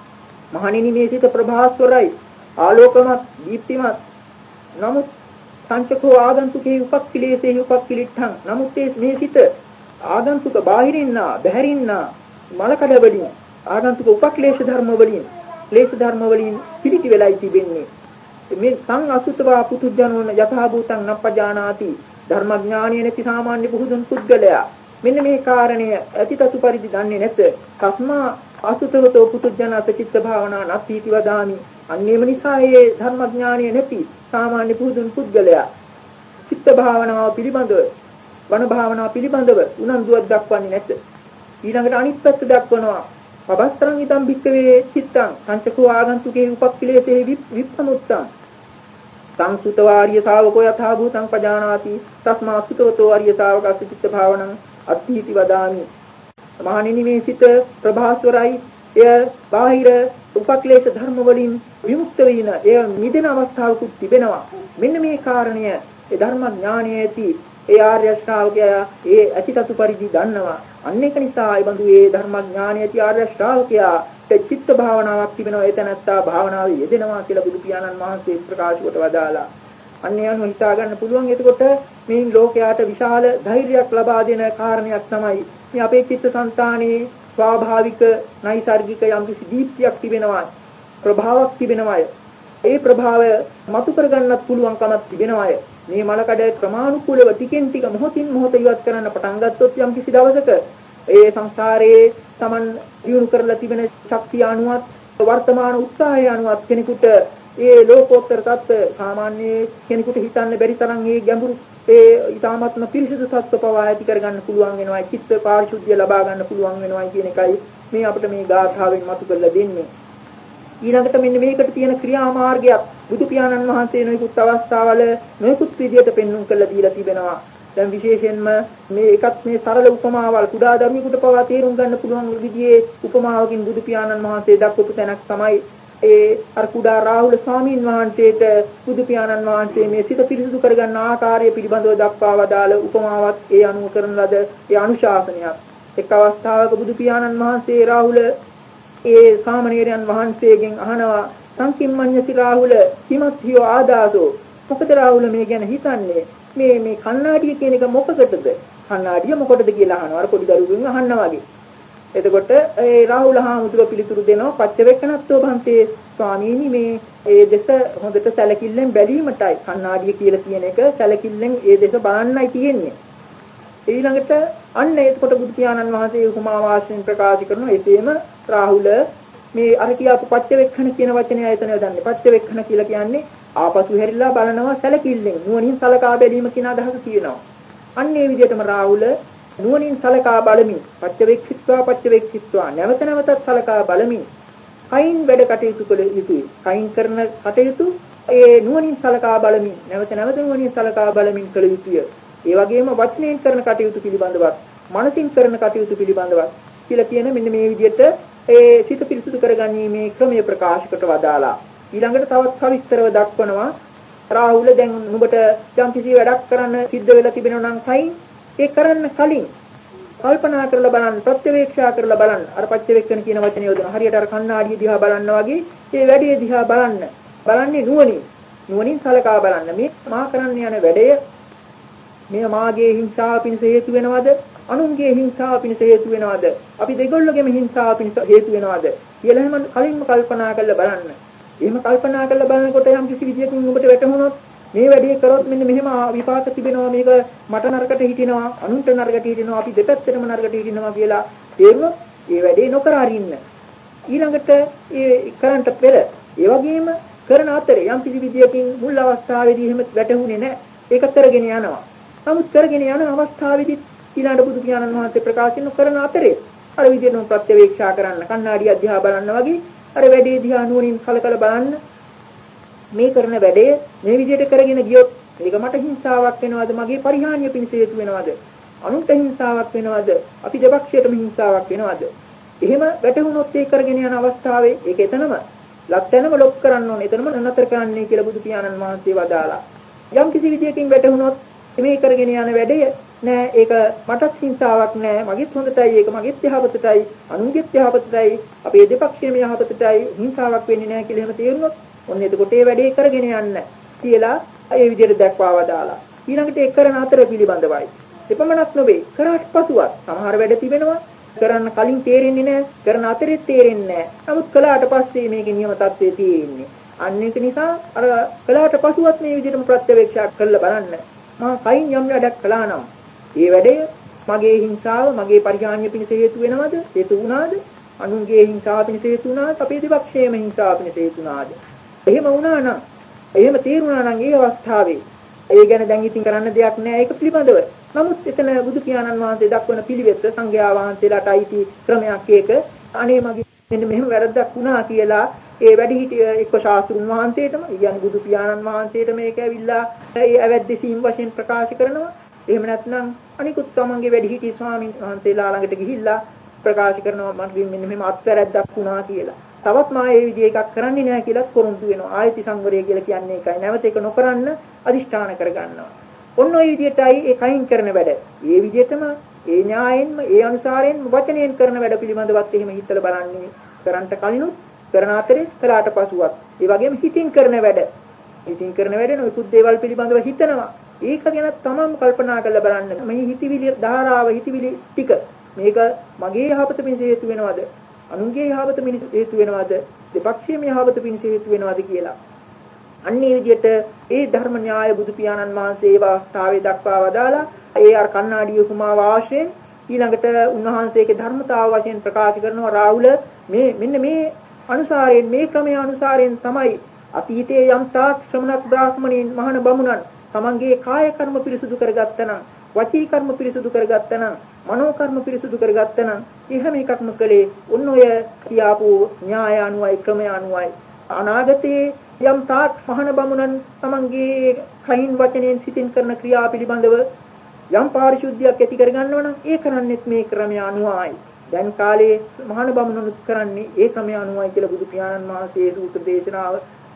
මහණෙනි මේ සිත ප්‍රභාස්වරයි, ආලෝකමත්, දීප්තිමත්. නමුත් සංචකෝ ආගන්තුකේ උපක්ඛිලේසේ උපක්ඛිලිට්ඨං. නමුත් මේ සිත ආගන්තුක බාහිරින්නා බැහැරින්නා මලකඩ වලින් ආගන්තුක උපක්ලේශ ධර්ම වලින් ක්ලේශ ධර්ම වලින් පිළිති වෙලයි තිබෙන්නේ. මේ සං අසුතවා පුතුජනෝන යථා භූතං නප්පජානාති ධර්මඥානිය නැති සාමාන්‍ය පුහුදුන් පුද්ගලයා මෙන්න මේ කාරණය අතිතතු පරිදි දන්නේ නැත. තස්මා අසුතවතෝ පුතුජනත චිත්ත භාවනා නැතිති වදාමි. අන්නේම නිසා මේ ධර්මඥානය නැති සාමාන්‍ය පුදුන් පුද්ගලයා චිත්ත භාවනාව පිළිබඳව වන භාවනාව පිළිබඳව උනන්දුවක් දක්වන්නේ නැත. ඊළඟට අනිත් පැත්ත දක්වනවා. පබස්තරං ඊතම් භික්කවේ චිත්තං සංචකෝ ආගන්තුකේ උපක්ඛිලේසේ විප්පමුත්තං සංසුතවාරිය ශාවකෝ යථා භූතං පජානාති තස්මා සුතවතෝ ආරිය ශාවකස්ස චිත්ත භාවනං අත්ථීති වදාමි. මහණෙනි මේ සිත ප්‍රභාස්වරයි. එය බාහිර උපක්ලේශ ධර්ම වලින් විමුක්ත වෙන එය නිදෙන අවස්ථාවකුත් තිබෙනවා. මෙන්න මේ කාරණය ඒ ධර්ම ඥානයේ ඇති ඒ ආර්ය ශ්‍රාවකයා ඒ අතිතතු පරිදි දන්නවා. අන්න ඒක නිසා ඒ බඳු ඒ ධර්ම ඥානයේ ඇති ආර්ය ශ්‍රාවකයා චිත්ත භාවනාවක් තිබෙනවා. ඒ තැනත්තා භාවනාවේ යෙදෙනවා කියලා බුදු පියාණන් වහන්සේ ප්‍රකාශ කොට වදාලා. අන්නේ අනුව හිතා ගන්න පුළුවන්. එතකොට මේ ලෝකයාට විශාල ධෛර්යයක් ලබා දෙන කාරණයක් තමයි මේ අපේ චිත්තසංතානයේ ස්වාභාවික නෛසර්ගික යම්කිසි දීප්තියක් තිබෙනවා, ප්‍රභාවක් තිබෙනවා. ඒ ප්‍රභාවය මතු කරගන්නත් පුළුවන්කමක් තිබෙනවා. මේ මලකඩ ක්‍රමානුකූලව ටිකෙන් ටික මොහොතින් මොහොත ඉවත් කරන්න පටන් ගත්තොත් යම්කිසි දවසක ඒ සංසාරයේ Taman දියුණු කරලා තිබෙන ශක්තිය අනුවත් වර්තමාන උත්සාහය අනුවත් කෙනෙකුට ඒ ලෝකෝත්තර தත්ත්ව සාමාන්‍ය කෙනෙකුට හිතන්න බැරි තරම් ඒ ගැඹුරු ඒ ඊ타මත්ම පිරිසිදු තත්ත්ව පවා ඇති කරගන්න පුළුවන් වෙනවා. චිත්ත පාරිශුද්ධිය ලබා ගන්න පුළුවන් වෙනවා කියන එකයි මේ අපිට මේ ගාථාවෙන් මතු කරලා දෙන්නේ. ඊළඟට මෙන්න මේකට තියෙන ක්‍රියාමාර්ගයක් බුදු පියාණන් වහන්සේ නොයෙකුත් අවස්ථාවල නොයෙකුත් විදියට පෙන්වුම් කරලා දීලා තිබෙනවා. දැන් විශේෂයෙන්ම මේ එකත් මේ සරල උපමාවල් කුඩා ධර්මිකුට පවා තේරුම් ගන්න පුළුවන් විදිහේ උපමාවකින් බුදු පියාණන් වහන්සේ දක්වපු තැනක් තමයි ඒ අර කුඩා රාහුල ස්වාමීන් වහන්සේට බුදු පියාණන් වහන්සේ මේ සිත පිරිසිදු කරගන්න ආකාරය පිළිබඳව දක්වා වදාළ උපමාවක් ඒ අනුව කරන ලද ඒ අනුශාසනයක්. එක් අවස්ථාවක බුදු පියාණන් වහන්සේ රාහුල ඒ සාමණේරයන් වහන්සේගෙන් අහනවා සංකිම්මඤ්ඤති රාහුල කිමත්හියෝ ආදාසෝ. මොකද රාහුල මේ ගැන හිතන්නේ මේ කණ්ණාඩිය කියන එක මොකකටද? කණ්ණාඩිය මොකටද කියලා අහනවා. අර පොඩි දරුවෙන් අහන්නා වගේ. එතකොට ඒ රාහුල හාමුදුරුවෝ පිළිතුරු දෙනවා පච්චවෙක්කනත්තෝ භන්තේ ස්වාමීනි මේ ඒ දෙස හොඳට සැලකිල්ලෙන් බැලීමටයි කණ්ණාඩිය කියලා කියන එක සැලකිල්ලෙන් ඒ දෙස බලන්නයි තියෙන්නේ. ඊළඟට අන්න එතකොට බුදු පියාණන් වහන්සේ උපමා වාක්‍යයෙන් ප්‍රකාශ කරනවා එසේම රාහුල මේ අර කියාපු පච්චවෙක්කන කියන වචනේ ආයතනය දන්නේ. පච්චවෙක්කන කියලා කියන්නේ ආපසු හැරිලා බලනවා සැලකිල්ලෙන් නුවණින් සලකා බැලීම කියන අදහස තියෙනවා. අන්න ඒ විදිහටම රාහුල නුවණින් සලකා බලමින් පච්චවෙක්ඛිත්වා නැවත නැවතත් සලකා බලමින් කයින් වැඩ කටයුතු කළ යුතුයි. කයින් කරන කටයුතු ඒ නුවණින් සලකා බලමින් නැවත නැවත නුවණින් සලකා බලමින් කළ යුතුය. ඒ වගේම වචනයෙන් කරන කටයුතු පිළිබඳවත් මනසින් කරන කටයුතු පිළිබඳවත් කියලා කියන මෙන්න මේ විදිහට ඒ සිත පිරිසුදු කරගැනීමේ ක්‍රමය ප්‍රකාශ කොට වදාලා. ඊළඟට තවත් සවිස්තරව දක්වනවා රාහුල දැන් නුඹට යම් කිසි වැඩක් කරන්න සිද්ධ වෙලා තිබෙනවා නම් කයින් ඒ කරන්න කලින් කල්පනා කරලා බලන්න, ප්‍රත්‍යවේක්ෂා කරලා බලන්න. අර පච්චවෙක්කන කියන වචනේ යොදන හරියට අර කණ්ණාඩිය දිහා බලන්න වගේ මේ වැඩේ දිහා බලන්න. බලන්නේ නුවණින් සලකා බලන්න. මේ මා කරන්න යන වැඩය මේ මාගේ හිංසාව පිණිස හේතු වෙනවද? අනුන්ගේ හිංසාව පිණිස හේතු වෙනවද? අපි දෙගොල්ලෝගේම හිංසාව පිණිස හේතු වෙනවද? කියලා හැම කලින්ම කල්පනා කරලා බලන්න. එහෙම කල්පනා කරලා බලනකොට යම් කිසි විදියකින් ඔබට වැටහුණොත් මේ වැඩේ කරොත් මෙන්න මෙහෙම විපාක තිබෙනවා, මේක මට නරකට හිටිනවා, අනුන්ට නරකට හිටිනවා, අපි දෙපැත්තටම නරකට හිටිනවා කියලා තේරුණොත් ඒ වැඩේ නොකර අරින්න. ඊළඟට ඒ කරන්ට පෙර ඒ වගේම කරන අතරේ යම් කිසි විදියකින් මුල් අවස්ථාවේදී එහෙම වැටහුනේ නැහැ. ඒක කරගෙන යනවා. නමුත් කරගෙන යන අවස්ථාවේදී ඊළඟ බුදු පියාණන් වහන්සේ ප්‍රකාශ කරන අතරේ අර විදියටම ප්‍රත්‍යවේක්ෂා කරන්න, කණ්ණාඩිය අධ්‍යා බලන්න වගේ අර වැඩේ දිහා නුවණින් කලකල බලන්න. මේ කරන වැඩේ මේ විදිහට කරගෙන ගියොත් ඒක මට හිංසාවක් වෙනවද? මගේ පරිහානිය පිණිස හේතු වෙනවද? අනුන්ට හිංසාවක් වෙනවද? අපි දෙපක්ෂයටම හිංසාවක් වෙනවද? එහෙම වැටහුනොත් ඒ කරගෙන යන අවස්ථාවේ ඒක එතනම ලක්තැනම ලොක් කරන්න ඕනේ. එතනම නතර කරන්නයි කියලා බුදු පියාණන් වහන්සේ වදාලා. යම් කිසි විදියකින් වැටහුනොත් මේ කරගෙන යන වැඩේ නෑ, ඒක මටත් හිංසාවක් නෑ, මගෙත් හොඳටයි, ඒක මගෙත් යහපතටයි, අනුන්ගෙත් යහපතටයි, අපේ දෙපක්ෂයේම යහපතටයි, හිංසාවක් වෙන්නේ නෑ කියලා එහෙම තේරුනොත් ඔන්න එතකොට ඒ වැඩේ කරගෙන යන්න කියලා ඒ විදිහට දක්වා දාලා. ඊළඟට ඒ කරන අතර පිළිබඳවයි. එපමණක් නොවේ, කරාට පසුවත් සමහර වැඩ තිබෙනවා කරන්න කලින් තේරෙන්නේ නැහැ, කරන අතරේ තේරෙන්නේ නැහැ. නමුත් කළාට පස්සේ මේකේ නියම තත්ත්වයේ තියෙන්නේ. අන්න ඒක නිසා අර කළාට පසුවත් මේ විදිහටම ප්‍රත්‍යවේක්ෂා කරලා බලන්න. මම කයින් යම් වැඩක් කළා නම් ඒ වැඩේ මගේ හිංසාව මගේ පරිහානිය පිණිස හේතු වෙනවද? හේතු වුණාද? අනුන්ගේ හිංසාව පිණිස හේතු වුණාද? අපේ දෙපක්ෂයේම හිංසාව පිණිස හේතු වුණාද? එහෙම වුණා නම් එහෙම තේරුණා නම් ඒ අවස්ථාවේ ඒ ගැන දැන් ඉතින් කරන්න දෙයක් නැහැ ඒක පිළිබඳව. නමුත් එතන බුදු පියාණන් වහන්සේ දක්වන පිළිවෙත් සංඝයා වහන්සේලාට අයිති ක්‍රමයක් ඒක. අනේ මගේ මෙන්න මෙහෙම වැරද්දක් වුණා කියලා ඒ වැඩිහිටිය එක්ක ශාස්ත්‍රුන් වහන්සේටම කියන්නේ බුදු පියාණන් වහන්සේට මේක ඇවිල්ලා ඒ අවැද්දසීම් වශයෙන් ප්‍රකාශ කරනවා. එහෙම නැත්නම් අනිකුත් තමන්ගේ වැඩිහිටි ස්වාමීන් වහන්සේලා ළඟට ගිහිල්ලා ප්‍රකාශ කරනවා මට මෙන්න මෙහෙම අත්වැරද්දක් වුණා කියලා. තවත් මා මේ විදිහ එකක් කරන්නේ නැහැ කියලා පොරොන්දු වෙනවා. ආයති සංවරය කියලා කියන්නේ ඒකයි. නැවත ඒක නොකරන්න අදිෂ්ඨාන කරගන්නවා. ඔන්න ඔය විදිහටයි ඒ කයින් කරන වැඩ. මේ විදිහටම ඒ න්‍යායෙන්ම ඒ අනුසාරයෙන්ම වචනයෙන් කරන වැඩ පිළිබඳවත් එහෙම හිතලා බලන්නේ කරන්ට කලිනුත් කරන අතරේ කළාට පසුවත්. ඒ වගේම හිතින් කරන වැඩ. හිතින් කරන වැඩ නොයෙකුත් දේවල් පිළිබඳව හිතනවා. ඒක ගැන තමම කල්පනා කරලා බලන්න. මේ හිතවිලි ධාරාව හිතවිලි ටික මේක මගේ යහපත පිණිස හේතු වෙනවද? අනුන්ගේ යහපත පිණිස හේතු වෙනවද? දෙපක්ෂයේම යහපත පිණිස හේතු වෙනවද කියලා. අන්නේ විදිහට ඒ ධර්ම න්‍යාය බුදු පියාණන් වහන්සේ ඒ අවස්ථාවේ දක්වා වදාලා ඒ අර කන්නාඩි උපමාව ආශ්‍රයෙන් ඊළඟට උන්වහන්සේගේ ධර්මතාව වශයෙන් ප්‍රකාශ කරනවා රාහුල මේ මෙන්න මේ අනුසාරයෙන් මේ ක්‍රමයේ අනුසාරයෙන් තමයි අතීතයේ යම් තාක් ශ්‍රමණ බ්‍රාහ්මණීන් මහාන බමුණන් තමන්ගේ කාය කර්ම පිරිසුදු කරගත්තනම් වචී කර්ම පිරිසුදු කරගත්තනම් මනෝ කර්ම පිරිසුදු කරගත්තනම් ඒ හැම එකක්ම කළේ ඔන්න ඔය කියාපු න්‍යාය අනුවයි ක්‍රමය අනුවයි අනාගතයේ යම් තාක් මහාන බමුණන් තමන්ගේ කයින් වචනෙන් සිතින් කරන ක්‍රියා පිළිබඳව යම් පාරිශුද්ධියක් ඇති කරගන්නවා නම් ඒ කරන්නේත් මේ ක්‍රමය අනුවයි. දැන් කාලේ මහාන බමුණුත් කරන්නේ ඒ ක්‍රමය අනුවයි කියලා බුදු පියාණන් වහන්සේ සූත්‍ර දේශනාව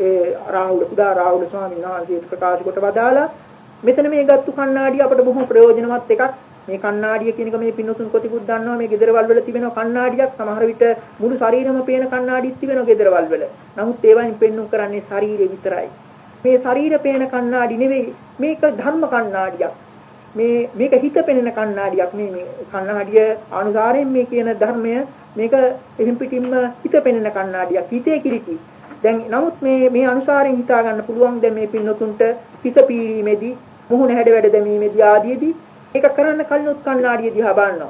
රාහුල ස්වාමීන් වහන්සේ ප්‍රකාශ කොට වදාලා මෙතන මේ ගත්තු කණ්ණාඩිය අපට බොහොම ප්‍රයෝජනවත් එකක්. මේ කණ්ණාඩිය කියන එක මේ පින්නතුන් කොටිකුත් දන්නවා මේ ගෙදරවල් වල තිබෙන කණ්ණාඩියක් සමහර විට මුළු ශරීරෙම පේන කණ්ණාඩිත් තිබෙනවා ගෙදරවල් වල. නමුත් ඒවායින් පෙන්වුම් කරන්නේ ශරීරය විතරයි. මේ ශරීර පේන කණ්ණාඩි නෙවෙයි මේක ධර්ම කණ්ණාඩියක්. මේක හිත පෙනෙන කණ්ණාඩියක්. මේ කණ්ණාඩිය අනුසාරයෙන් මේ කියන ධර්මය මේක එහිම් පිටින්ම හිත පෙනෙන කණ්ණාඩියක්. හිතේ කිලිටි. දැන් නමුත් මේ අනුසාරයෙන් හිතා ගන්න පුළුවන් දැන් මේ පින්නතුන්ට හිත පීරීමේදී මුහුණ හැඩ වැඩ දැමීමේදී ආදීදී ඒක කරන්න කලිනුත් කණ්ණාඩිය දිහා බලනවා.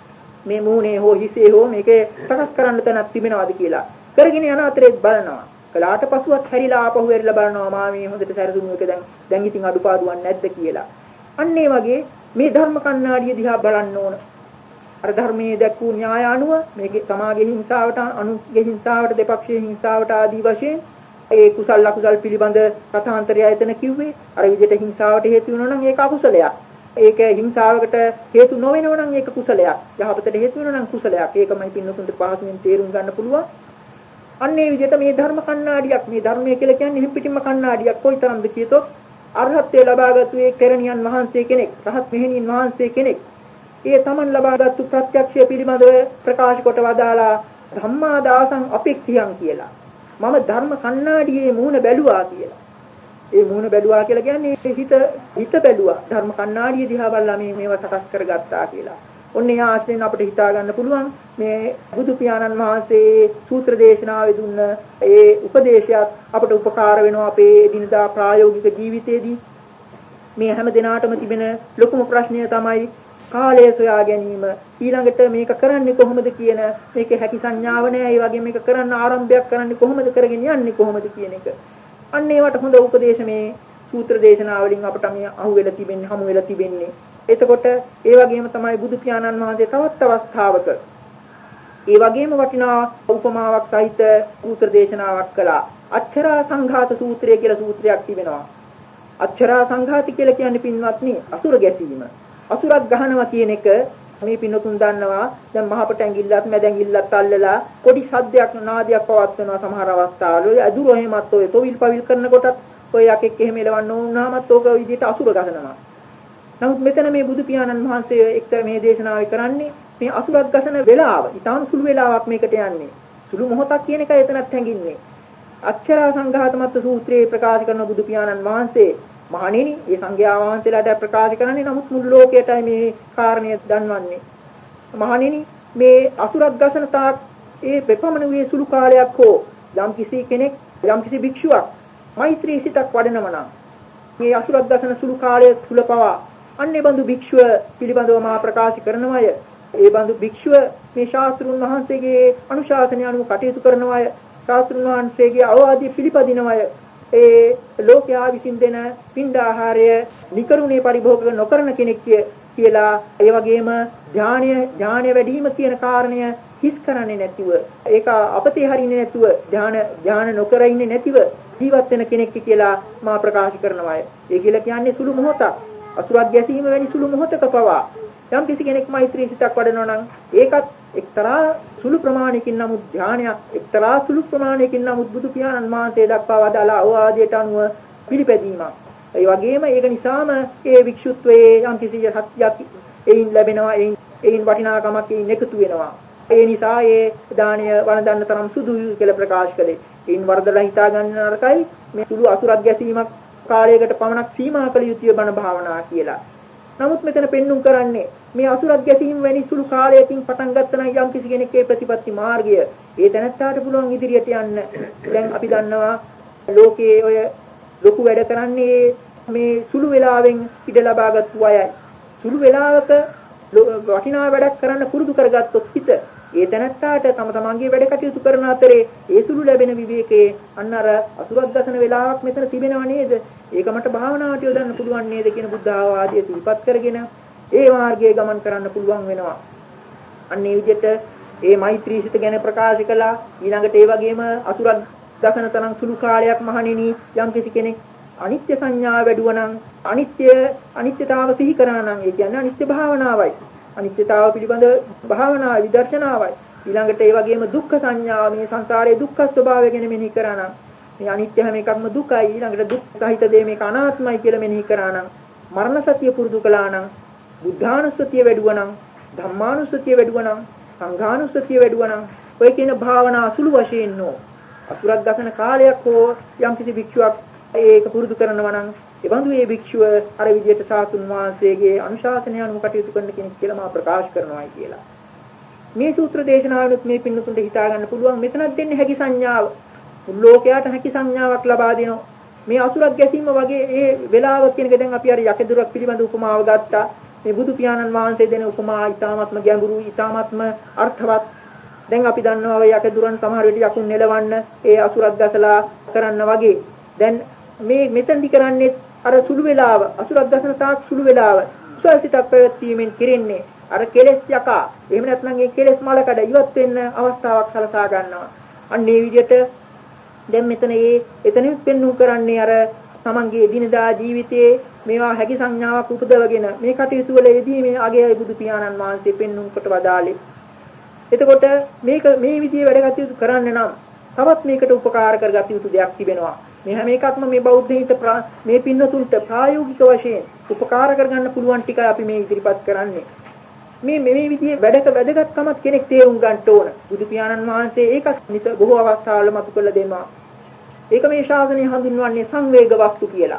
මේ මුහුණේ හෝ හිසේ හෝ මේකේ සකස් කරන්න තැනක් තිබෙනවද කියලා. කරගෙන යන අතරේ බලනවා. කලාට පසුවත් හැරිලා ආපහු හැරිලා බලනවා මා මේ හොඳට සැරසුණු එක දැන් ඉතින් අඩුපාඩුවක් නැද්ද කියලා. අන්න ඒ වගේ මේ ධර්ම කණ්ණාඩිය දිහා බලන්න ඕන. අර ධර්මයේ දැක්වූ න්‍යාය අනුව මේකේ සමාගයේ හිංසාවට අනුගේ හිංසාවට දෙපක්ෂයේ හිංසාවට ආදී වශයෙන් ඒ කුසල අකුසල පිළිබඳ කථාන්තරය එතන කිව්වේ අර විදිහට හිංසාවට හේතු වෙනවා නම් ඒක අකුසලයක්. ඒක හිංසාවකට හේතු නොවෙනවා නම් ඒක කුසලයක්. යහපතට හේතු වෙනවා නම් කුසලයක්. ඒකමයි පින්නතුන්ට පහසුවෙන් තේරුම් ගන්න පුළුවන්. අන්න ඒ විදිහට මේ ධර්ම කණ්ණාඩියක් මේ ධර්මය කියලා කියන්නේ හිම් පිටින්ම කණ්ණාඩියක් කොයිතරම්ද කියතොත් අරහත්ත්වයට ලබාගත්තු ඒ කෙරණියන් වහන්සේ කෙනෙක් රහත් මෙහෙණින් වහන්සේ කෙනෙක් ඒ තමන් ලබාගත්තු ප්‍රත්‍යක්ෂය පිළිබඳව ප්‍රකාශ කොට වදාලා ධම්මා දාසං අපෙක්ඛියං කියලා. මම ධර්ම කණ්ණාඩියේ මූණ බැලුවා කියලා. ඒ මූණ බැලුවා කියලා කියන්නේ හිත බැලුවා. ධර්ම කණ්ණාඩිය දිහා බලලා මේවා සකස් කරගත්තා කියලා. ඔන්න ඒ ආශ්‍රයෙන් අපිට හිතා ගන්න පුළුවන් මේ බුදු පියාණන් වහන්සේ සූත්‍ර දේශනාවේ දුන්න ඒ උපදේශයත් අපට උපකාර වෙනවා අපේ දිනදා ප්‍රායෝගික ජීවිතයේදී. මේ හැම දිනාටම තිබෙන ලොකුම ප්‍රශ්නය තමයි කාලය සොයා ගැනීම. ඊළඟට මේක කරන්නේ කොහොමද කියන මේකේ හැකි සංඥාව නැහැ. ඒ වගේම මේක කරන්න ආරම්භයක් කරන්නේ කොහොමද කරගෙන යන්නේ කොහොමද කියන එක. අන්න ඒවට හොඳ උපදේශ මේ සූත්‍ර දේශනාවලින් අපට මේ හමු වෙලා තිබෙන්නේ. එතකොට ඒ වගේම තමයි බුදු පියාණන් වහන්සේ තවත් අවස්ථාවක ඒ වගේම වටිනා උපමාවක් සහිත සූත්‍ර දේශනාවක් කළා. අච්චරා සංඝාත සූත්‍රය කියලා සූත්‍රයක් තිබෙනවා. අච්චරා සංඝාති කියලා කියන්නේ පින්වත්නි අසුර ගැසීම. අසුරක් ගහනවා කියන එක මේ පින්නතුන් දන්නවා. දැන් මහපට ඇඟිල්ලත් මැද ඇඟිල්ලත් අල්ලලා පොඩි සද්දයක් නාදයක් පවත්වනවා සමහර අවස්ථාවල. අදුර එහෙමත් ඔය තොවිල් පවිල් කරනකොටත් ඔය යකෙක් එහෙම එලවන්න ඕනමත් ඕක විදිහට අසුර ගහනවා. නමුත් මෙතන මේ බුදු පියාණන් වහන්සේ එක්තර මේ දේශනාවේ කරන්නේ මේ අසුරක් ගසන වෙලාව. ඊටාම සුළු වෙලාවක් මේකට යන්නේ. සුළු මොහොතක් කියන එකයි එතනත් හැංගින්නේ. අච්චරා සංඝාතමත් සූත්‍රයේ ප්‍රකාශ කරන බුදු පියාණන් වහන්සේ මහණෙනි මේ සංඝයා වහන්සේලාට ප්‍රකාශ කරන්නේ නමුත් මුළු ලෝකයටයි මේ කාරණය දන්වන්නේ. මහණෙනි මේ අසුරක් ගසන තාක් ඒ ප්‍රපමණ වූ සුළු කාලයක් හෝ යම් කිසි කෙනෙක් යම් කිසි භික්ෂුවක් මෛත්‍රී සිතක් වඩනවා නම් මේ අසුරක් ගසන සුළු කාලය තුල පවා අන්නේ බඳු භික්ෂුව පිළිබඳව මා ප්‍රකාශ කරනවාය. ඒ බඳු භික්ෂුව මේ ශාස්ත්‍රුන් වහන්සේගේ අනුශාසනය අනුව කටයුතු කරනවාය. ශාස්ත්‍රුන් වහන්සේගේ අවවාදී පිළිපදිනවාය. ඒ ලෝකයා විසින් දෙන පින්ඩාහාරය නිකරුණේ පරිභෝග නොකරන කෙනෙක් කියලා ඒ වගේම ඥානය වැඩිම කියන කාරණය හිස් කරන්නේ නැතිව ඒක අපතේ හරින්නේ නැතුව ඥාන නොකර ඉන්නේ නැතිව ජීවත් වෙන කෙනෙක් කියලා මා ප්‍රකාශ කරනවා. ඒ කියලා කියන්නේ සුළු මොහොතක්. අසුරක් ගැසීම වැනි සුළු මොහොතක පවා යම් කිසි කෙනෙක් මෛත්‍රී සිතක් වඩනවා නම් ඒකත් එක්තරා සුළු ප්‍රමාණයකින් නමුත් ඥානයක් එක්තරා සුළු ප්‍රමාණයකින් නමුත් බුදු පියාණන් වහන්සේ දක්වා වදාලා අවවාදයට අනුව පිළිපැදීමක්. ඒ වගේම ඒක නිසාම ඒ වික්ෂුත්වයේ යම් කිසි සත්‍යයක් එයින් ලැබෙනවා. එයින් වටිනාකමක් එයින් එකතු වෙනවා. ඒ නිසා ඒ දානය වළඳන්න තරම් සුදුයි කියලා ප්‍රකාශ කළේ. එයින් වරදලා හිතා ගන්න නරකයි මේ සුළු අසුරක් ගැසීමක් කාලයකට පමණක් සීමා කළ යුතුය බණ භාවනා කියලා. නමුත් මෙතන පෙන්눔 කරන්නේ මේ අසුරක් ගැසීම වැනි සුළු කාලයකින් පටන් ගන්න යම් කිසි කෙනෙක්ගේ ප්‍රතිපත්ති මාර්ගය ඒ තැනත්තාට පුළුවන් ඉදිරියට යන්න. දැන් අපි දන්නවා ලෝකයේ ඔය ලොකු වැඩ කරන්නේ මේ සුළු වෙලාවෙන් ඉඩ ලබාගත්තු අයයි. සුළු වෙලාවක වටිනා වැඩක් කරන්න පුරුදු කරගත්තොත් හිත ඒ තැනත්තාට තම තමන්ගේ වැඩ කටයුතු කරන අතරේ ඒ සුළු ලැබෙන විවේකයේ අන්න අර අසුරක් දසන වෙලාවක් මෙතන තිබෙනව නේද? ඒක මට භාවනාවට යොදන්න පුළුවන් නේද කියන බුද්ධ ආවාදය සිහිපත් කරගෙන ඒ මාර්ගයේ ගමන් කරන්න පුළුවන් වෙනවා. අන්න ඒ විදිහට ඒ මෛත්‍රී සිත ගැන ප්‍රකාශ කළා. ඊළඟට ඒ වගේම අසුරක් දසන තරම් සුළු කාලයක් මහණෙනි යම් කිසි කෙනෙක් අනිත්‍ය සංඥා වැඩුවනම් අනිත්‍යතාව සිහි කරනා නම් ඒ කියන්නේ අනිත්‍ය භාවනාවයි. අනිත්‍යතාව පිළිබඳ භාවනාව විදර්ශනාවයි. ඊළඟට ඒ වගේම දුක්ඛ සංඥාව මේ සංසාරයේ දුක්ඛ ස්වභාවය ගැන මෙනෙහි කරා නම් මේ අනිත්‍ය හැම එකක්ම දුකයි. ඊළඟට දුක් සහිත දේ මේක අනාත්මයි කියලා මෙනෙහි කරා නම් මරණ සතිය පුරුදු කළා නම් බුද්ධානුස්සතිය වැඩුවා නම් ධම්මානුස්සතිය වැඩුවා නම් සංඝානුස්සතිය වැඩුවා නම් ඔය කියන භාවනා අසුළු වශයෙන් නෝ අසුරක් දසන කාලයක් හෝ යම් කිසි භික්ෂුවක් ඒක පුරුදු කරනවා නම් ඒ බඳු මේ භික්ෂුව අර විදියට සාතුන් වහන්සේගේ අනුශාසනය අනුව කටයුතු කරන කෙනෙක් කියලා මා ප්‍රකාශ කරනවායි කියලා. මේ සූත්‍ර දේශනාවලුත් මේ පින්නතුන්ට හිතා ගන්න පුළුවන් මෙතනක් දෙන්නේ හැකි සංඥාව. ලෝකයට හැකි සංඥාවක් ලබා දෙනවා. මේ අසුරක් ගැසීම වගේ ඒ වෙලාව කියන එක දැන් අපි අර යකදුරක් පිළිබඳ උපමාව ගත්තා. මේ බුදු පියාණන් වහන්සේ දෙන උපමා ඊ타ත්ම ගැඹුරු ඊ타ත්ම අර්ථවත්. දැන් අපි දන්නවා ඔය යකදුරන් සමහර වෙලට යකුන් නෙලවන්න ඒ අසුරක් ගසලා කරන්න වගේ. දැන් මේ මෙතනදි කරන්නේ අර සුළු වෙලාව අසුරක් දසන තාක් සුළු වෙලාව සුවසිතක් පැවැත්වීමෙන් කෙරෙන්නේ අර කෙලෙස් යකා එහෙම නැත්නම් ඒ කෙලෙස් මලකඩ ඉවත් වෙන්න අවස්ථාවක් සලසා ගන්නවා. අන්න ඒ විදිහට දැන් මෙතන එතනින් පෙන්වු කරන්නේ අර තමන්ගේ දිනදා ජීවිතයේ මේවා හැකි සංඥාවක් උපදවගෙන මේ කටයුතු වල යෙදී මේ අගයයි බුදු පියාණන් වහන්සේ පෙන්වුම් කොට වදාළේ. එතකොට මේ විදිහේ වැඩ කටයුතු කරන්න නම් තවත් මේකට උපකාර කරගත යුතු දෙයක් තිබෙනවා. මේ හැම එකක්ම මේ බෞද්ධ හිත මේ පින්නතුන්ට ප්‍රායෝගික වශයෙන් උපකාර කරගන්න පුළුවන් ටිකයි අපි මේ ඉදිරිපත් කරන්නේ. මේ විදිහේ වැදගත්කමත් කෙනෙක් තේරුම් ගන්න ඕන. බුදු පියාණන් වහන්සේ ඒක බොහෝ අවස්ථාවල මතු කළ දෙනවා. ඒක මේ ශාසනය හඳුන්වන්නේ සංවේග වස්තු කියලා.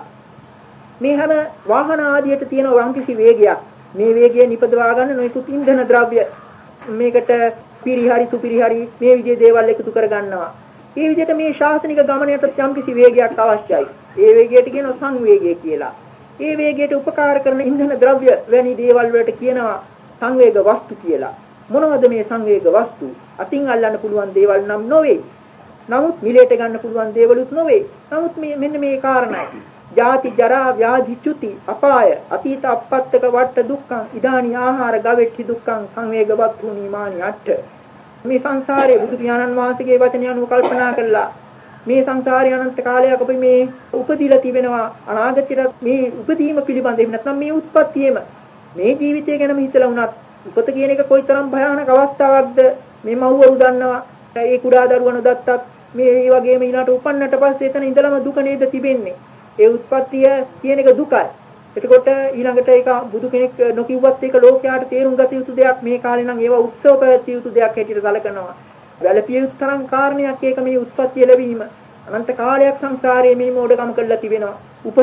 මේ හැම වාහන ආදියට තියෙන වම්කිසි වේගයක්. මේ වේගය නිපදවා ගන්න නොයෙකුත් ඉන්ධන ද්‍රව්‍ය මේකට පිරිහරි සුපිරිහරි මේ විදිහේ දේවල් එකතු කර ගන්නවා. මේ විදිහට මේ ශාසනික ගමනයට යම්කිසි වේගයක් අවශ්‍යයි. ඒ වේගයට කියනවා සංවේගය කියලා. ඒ වේගයට උපකාර කරන ඉන්ධන ද්‍රව්‍ය වැනි දේවල් වලට කියනවා සංවේග වස්තු කියලා. මොනවද මේ සංවේග වස්තු? අතින් අල්ලන්න පුළුවන් දේවල් නම් නොවේ. නමුත් මිලයට ගන්න පුළුවන් දේවලුත් නොවේ. නමුත් මෙන්න මේ කාරණයි. ජාති ජරා ව්‍යාධි චුති අපාය අතීත අපත්තක වට දුක්ඛං ඉදානි ආහාර ගවෙච්චි දුක්ඛං සංවේග වස්තු නිමානි අට්ඨ. මේ සංසාරයේ බුදු පියාණන් වහන්සේගේ වචනය අනුව කල්පනා කළා. මේ සංසාරයේ අනන්ත කාලයක් අපි මේ උපදීලා තිබෙනවා. අනාගතයට මේ උපදීම පිළිබඳව නැත්නම් මේ උත්පත්තියම මේ ජීවිතය ගැනම හිතලා වුණත් උපත කියන එක කොයිතරම් භයානක අවස්ථාවක්ද මේ මව්වරු දන්නවා. ඒ කුඩා දරුවන දත්තත් මේ වගේම ඊළාට උපන්නට පස්සේ එතන ඉඳලම දුක නේද තිබෙන්නේ. ඒ උත්පත්තිය කියන එක දුකයි. එතකොට ඊළඟට ඒක බුදු කෙනෙක් නොකියුවත් ඒක ලෝකයාට තේරුම් ගත යුතු දෙයක්. මේ කාලේ නම් ඒවා උත්සව පැවැත්විය යුතු දෙයක් හැටියට සැලකනවා. වැළපිය යුතු තරම් කාරණයක් ඒක මේ උත්පත්තිය ලැබීම. අනන්ත කාලයක් සංසාරයේ මේ මෝඩකම කළා තිබෙනවා.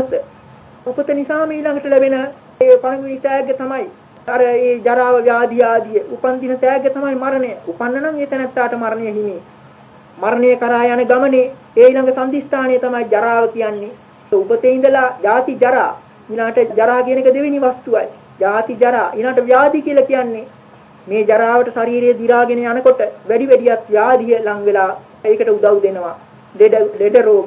උපත නිසා ඊළඟට ලැබෙන ඒ පළමුවෙනි තෑග්ග තමයි අර ඒ ජරාව ව්‍යාධි ආදී උපන් දින තෑග්ග තමයි මරණය. උපන්න නම් ඒ තැනත්තාට මරණය හිමි. මරණය කරා යන ගමනේ ඒ ඊළඟ සම්දිස්ථානය තමයි ජරාව කියන්නේ. උපතේ ඉඳලා ජාති ජරා ඊළඟට ජරා කියන එක දෙවෙනි වස්තුවයි. ජාති ජරා. ඊළඟට ව්‍යාධි කියලා කියන්නේ මේ ජරාවට ශරීරය දි รา ගෙන යනකොට වැඩි වැඩියක් ව්‍යාධිය ලං වෙලා ඒකට උදව් දෙනවා. ලෙඩ රෝග.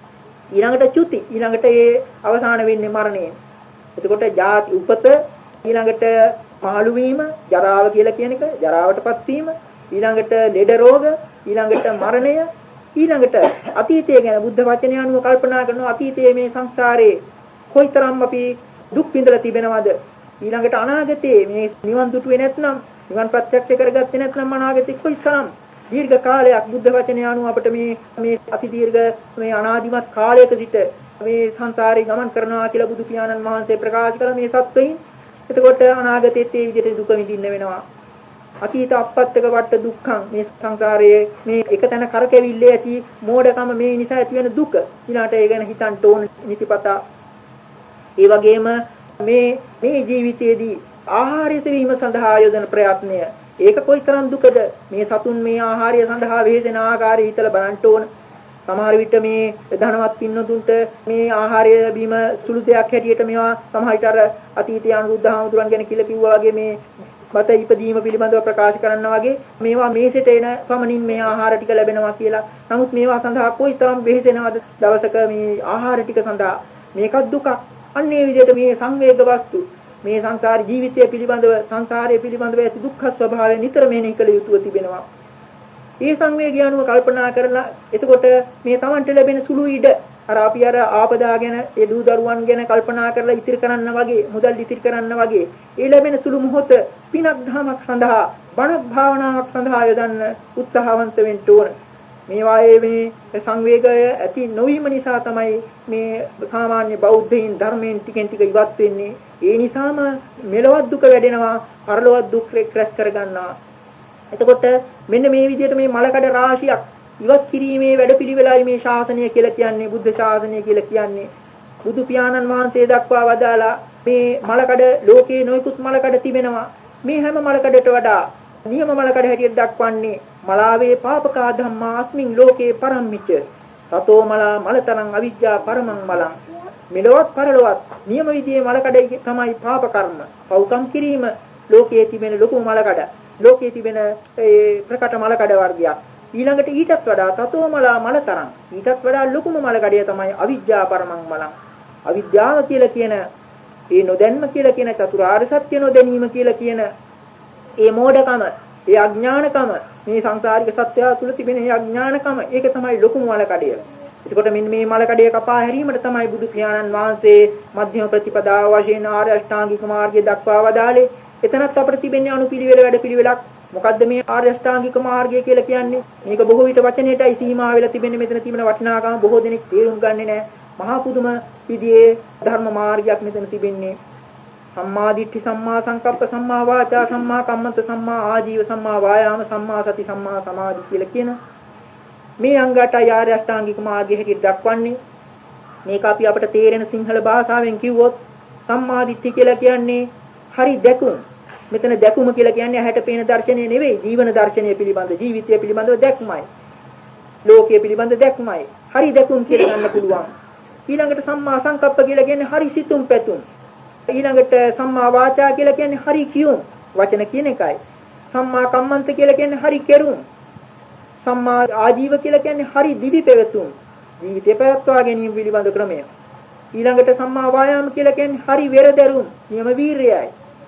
ඊළඟට චුති. ඊළඟට ඒ අවසාන වෙන්නේ මරණයෙන්. එතකොට ජාති උපත ඊළඟට මහලු වීම ජරාව කියලා කියන එක ජරාවටපත් වීම ඊළඟට ලෙඩ රෝග ඊළඟට මරණය ඊළඟට අතීතය ගැන බුද්ධ වචනය අනුව කල්පනා කරනවා අතීතයේ මේ සංසාරේ කොයිතරම් අපි දුක් විඳලා තිබෙනවද ඊළඟට අනාගතයේ මේ නිවන් දුටුවේ නැත්නම් නිවන් ප්‍රත්‍යක්ෂ කරගත්තේ නැත්නම් අනාගතේ කොයිතරම් දීර්ඝ කාලයක් බුද්ධ වචනය අනුව අපිට මේ අති දීර්ඝ මේ අනාදිමත් කාලයක සිට මේ සංසාරේ ගමන් කරනවා කියලා බුදු පියාණන් වහන්සේ ප්‍රකාශ කළ මේ සත්‍යයෙන් එතකොට අනාගතයේත් මේ විදිහට දුක විඳින්න වෙනවා. අතීත අපත්තක වට දුක්ඛං මේ සංසාරයේ මේ එක තැන කරකැවිල්ලේ ඇති මෝඩකම මේ නිසා ඇති වෙන දුක. ඊළාට ඒ ගැන හිතන්න ඕන නිතිපතා. ඒ වගේම මේ ජීවිතයේදී ආහාරය සෙවීම සඳහා යොදන ප්‍රයත්නය ඒක කොයිතරම් දුකද මේ සතුන් මේ ආහාරය සඳහා වෙහෙසෙන ආකාරය හිතලා බලන්න ඕන. සමහර විට මේ ධනවත් පින්නතුන්ට මේ ආහාරය බීම සුළු දෙයක් හැටියට මේවා සමහර විට අර අතීතයේ අනුරුද්ධහාමුදුරන් ගැන කියලා කිව්වා වගේ මේ මත ඉපදීම පිළිබඳව ප්‍රකාශ කරනවා වගේ මේවා මේසෙට එන පමණින් මේ ආහාර ටික ලැබෙනවා කියලා. නමුත් මේවා සඳහා කොයිතරම් වෙහෙසෙනවද දවසක මේ ආහාර ටික සඳහා මේකත් දුකක්. අන්නේ විදිහට මේ සංවේග වස්තු මේ සංසාර ජීවිතය පිළිබඳව සංසාරය පිළිබඳව ඇති දුක්ඛ ස්වභාවය නිතර මෙනෙහි කළ යුතුව තිබෙනවා. මේ සංවේගය අනුව කල්පනා කරලා එතකොට මේ Tamanට ලැබෙන සුළු ඉඩ අර අපි අර ආපදා ගැන ඒ දූ දරුවන් ගැන කල්පනා කරලා ඉතිරි කරන්න වගේ මුදල් ඉතිරි කරන්න වගේ ඒ ලැබෙන සුළු මොහොත පිනක් ධමයක් සඳහා බණ භාවනාවක් සඳහා යොදන්න උත්සාහවන්ත වෙන්න ඕන. මේවායේ මේ සංවේගය ඇති නොවීම නිසා තමයි මේ සාමාන්‍ය බෞද්ධයින් ධර්මයෙන් ටිකෙන් ටික ඉවත් වෙන්නේ. ඒ නිසාම මෙලොවත් දුක වැඩෙනවා, පරලොවත් දුක් රැස් කරගන්නවා. එතකොට මෙන්න මේ විදිහට මේ මලකඩ රාශියක් ඉවත් කිරීමේ වැඩපිළිවෙලයි මේ ශාසනය කියලා කියන්නේ, බුද්ධ ශාසනය කියලා කියන්නේ. බුදු පියාණන් වහන්සේ දක්වා වදාලා මේ මලකඩ ලෝකේ නොයෙකුත් මලකඩ තිබෙනවා. මේ හැම මලකඩට වඩා නියම මලකඩ හැටියට දක්වන්නේ මලාවේ පාපකා ධම්මා අස්මින් ලෝකේ පරම්මිච සතෝ මලා මලතරං අවිජ්ජා පරමං මලං. මෙලොවත් පරලොවත් නියම විදිහේ මලකඩ තමයි පාප කර්ම. පව්කම් කිරීම ලෝකයේ තිබෙන ලොකුම මලකඩ. ලෝකයේ තිබෙන ප්‍රකට මලකඩ වර්ගයක්. ඊළඟට ඊටත් වඩා සතෝ මලා මලතරං ඊටත් වඩා ලොකුම මලකඩය තමයි අවිජ්ජා පරමං මලං. අවිද්‍යාව කියලා කියන ඒ නොදැන්ම කියලා කියන චතුරාර්ය සත්‍ය නොදැනීම කියලා කියන ඒ මෝඩකම, ඒ අඥානකම, මේ සංසාරික සත්‍යය තුල තිබෙන ඒ අඥානකම ඒක තමයි ලොකුම මලකඩය. එතකොට මෙන්න මේ මලකඩය කපා හැරීමට තමයි බුදු පියාණන් වහන්සේ මධ්‍යම ප්‍රතිපදාව වශයෙන් ආර්ය අෂ්ටාංගික මාර්ගය දක්වා වදාළේ. එතනත් අපිට තිබෙන්නේ අනුපිළිවෙල වැඩපිළිවෙලක්. මොකද්ද මේ ආර්ය අෂ්ටාංගික මාර්ගය කියලා කියන්නේ? මේක බොහෝ විට වචනයටයි සීමා වෙලා තිබෙන්නේ. මෙතන තිබෙන වටිනාකම බොහෝ දෙනෙක් තේරුම් ගන්නේ නැහැ. මහා පුදුම විදියේ ධර්ම මාර්ගයක් මෙතන තිබෙන්නේ. සම්මා දිට්ඨි, සම්මා සංකප්ප, සම්මා වාචා, සම්මා කම්මන්ත, සම්මා ආජීව, සම්මා වායාම, සම්මා සති, සම්මා සමාධි කියලා කියන මේ අංග 8 ආර්ය අෂ්ටාංගික මාර්ගය හැටියට දක්වන්නේ. මේක අපි අපට තේරෙන සිංහල භාෂාවෙන් කිව්වොත් සම්මා දිට්ඨි කියලා කියන්නේ හරි දැකුම්. මෙතන දැකුම කියලා කියන්නේ ඇහැට පේන දර්ශනය නෙවෙයි, ජීවන දර්ශනය පිළිබඳ, ජීවිතය පිළිබඳව දැක්මයි. ලෝකය පිළිබඳ දැක්මයි. හරි දැකුම් කියලා ගන්න පුළුවන්. ඊළඟට සම්මා සංකප්ප කියලා කියන්නේ හරි සිතුම් පැතුම්. ඊළඟට සම්මා වාචා කියලා කියන්නේ හරි කියුම් වචන කියන එකයි. සම්මා කම්මන්ත කියලා කියන්නේ හරි කෙරුම්. සම්මා ආජීව කියලා කියන්නේ හරි දිවි පෙවතුම්. ජීවිතය පැවැත්වා ගැනීම පිළිබඳ ක්‍රමය. ඊළඟට සම්මා වායාම කියලා කියන්නේ හරි වෙරදැරුම්, නියම වීරියයි.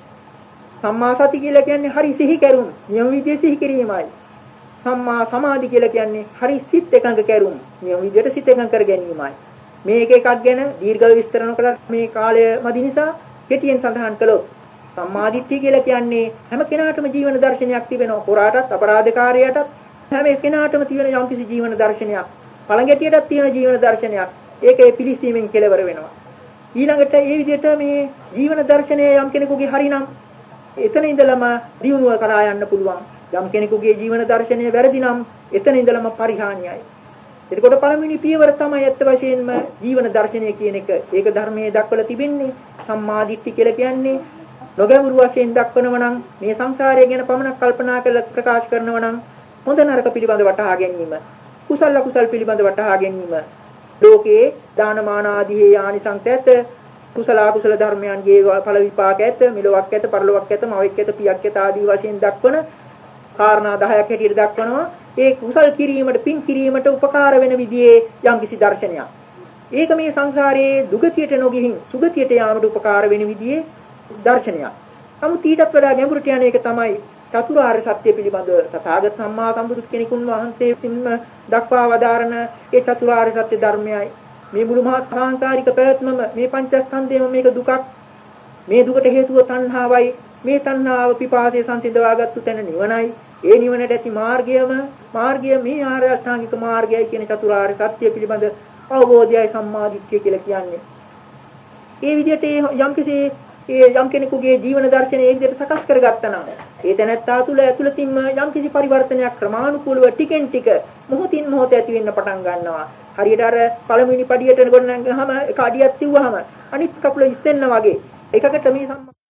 සම්මා සති කියලා කියන්නේ හරි සිහි කරුම්, නියම විදිහේ සිහි කිරීමයි. සම්මා සමාධි කියලා කියන්නේ හරි සිත් එකඟ කරුම්, නියම විදිහට සිත් එකඟ කර ගැනීමයි. මේක එකක් ගැන දීර්ඝව විස්තර නොකළත් මේ කාලය මදි නිසා කෙටියෙන් සඳහන් කළොත් සම්මා දිට්ඨිය කියලා කියන්නේ හැම කෙනාටම ජීවන දර්ශනයක් තිබෙනවා. හොරාටත් අපරාධකාරයටත් හැම කෙනාටම තියෙන යම්කිසි ජීවන දර්ශනයක්. පළඟැටියටත් තියෙන ජීවන දර්ශනයක්. ඒකේ පිළිසීමෙන් කෙලවර වෙනවා. ඊළඟට මේ විදිහට මේ ජීවන දර්ශනය යම් කෙනෙකුගේ හරිනම් එතන ඉඳලම දියුණුව කරා යන්න පුළුවන්. යම් කෙනෙකුගේ ජීවන දර්ශනය වැරදි නම් එතන ඉඳලම පරිහානියයි. එතකොට පළවෙනි පියවර තමයි ඇත්ත වශයෙන්ම ජීවන දර්ශනය කියන එක. ඒක ධර්මයේ දක්වලා තිබෙන්නේ. සම්මා දිට්ඨි කියලා කියන්නේ නොගැඹුරු වශයෙන් දක්වනව නම් මේ සංසාරය ගැන පමණක් කල්පනා කරලා ප්‍රකාශ කරනව නම් හොඳ නරක පිළිබඳ වටහා ගැනීම, කුසල අකුසල පිළිබඳ වටහා ගැනීම, ලෝකේ දානමාන ආදී ආනිසංස ඇත. කුසල අකුසල ධර්මයන්ගේ ඵල විපාක ඇත, මෙලොවක් ඇත, පරලොවක් ඇත, මවෙක් ඇත, පියක් ඇත ආදී වශයෙන් දක්වන කාරණා 10ක් හැටියට දක්වනවා. ඒ කුසල් කිරීමට, පින් කිරීමට උපකාර වෙන විදිහේ යම්කිසි දර්ශනයක්. ඒක මේ සංසාරයේ දුගතියට නොගිහින් සුගතියට යාමට උපකාර වෙන විදිහේ දර්ශනයක්. නමුත් ඊටත් වඩා ගැඹුරට යන එක තමයි චතුරාර්ය සත්‍ය පිළිබඳ තථාගත සම්මා සම්බුදු කෙනෙකුන් වහන්සේ විසින්ම දක්වා වදාරන ඒ චතුරාර්ය සත්‍ය ධර්මයයි. මේ මුළු මහත් සාංකාරික ප්‍රයත්නම මේ පංචස්කන්ධයම මේක දුකක්. මේ දුකට හේතුව තණ්හාවයි. මේ තණ්හාව පිපාසය සංසිඳවාගත්තු තැන නිවනයි. ඒ නිවනට ඇති මාර්ගය මේ ආර්ය අෂ්ටාංගික මාර්ගයයි කියන චතුරාර්ය සත්‍ය පිළිබඳ අවබෝධයයි සම්මාදිට්ඨිය කියලා කියන්නේ. ඒ විදිහට යම් කෙනෙකුගේ ජීවන දර්ශනය ඒ විදිහට සකස් කරගත්තා නම් ඒ තැනත්තා තුළ ඇතුළතින්ම යම්කිසි පරිවර්තනයක් ක්‍රමානුකූලව ටිකෙන් ටික මොහොතින් මොහොත ඇති වෙන්න පටන් ගන්නවා. හරියට අර පළමුවෙනි පඩියට ගොඩනගහම එක අඩියක් තියුවාම අනිත් කකුල ඉස්සෙන්න වගේ එකකට මේ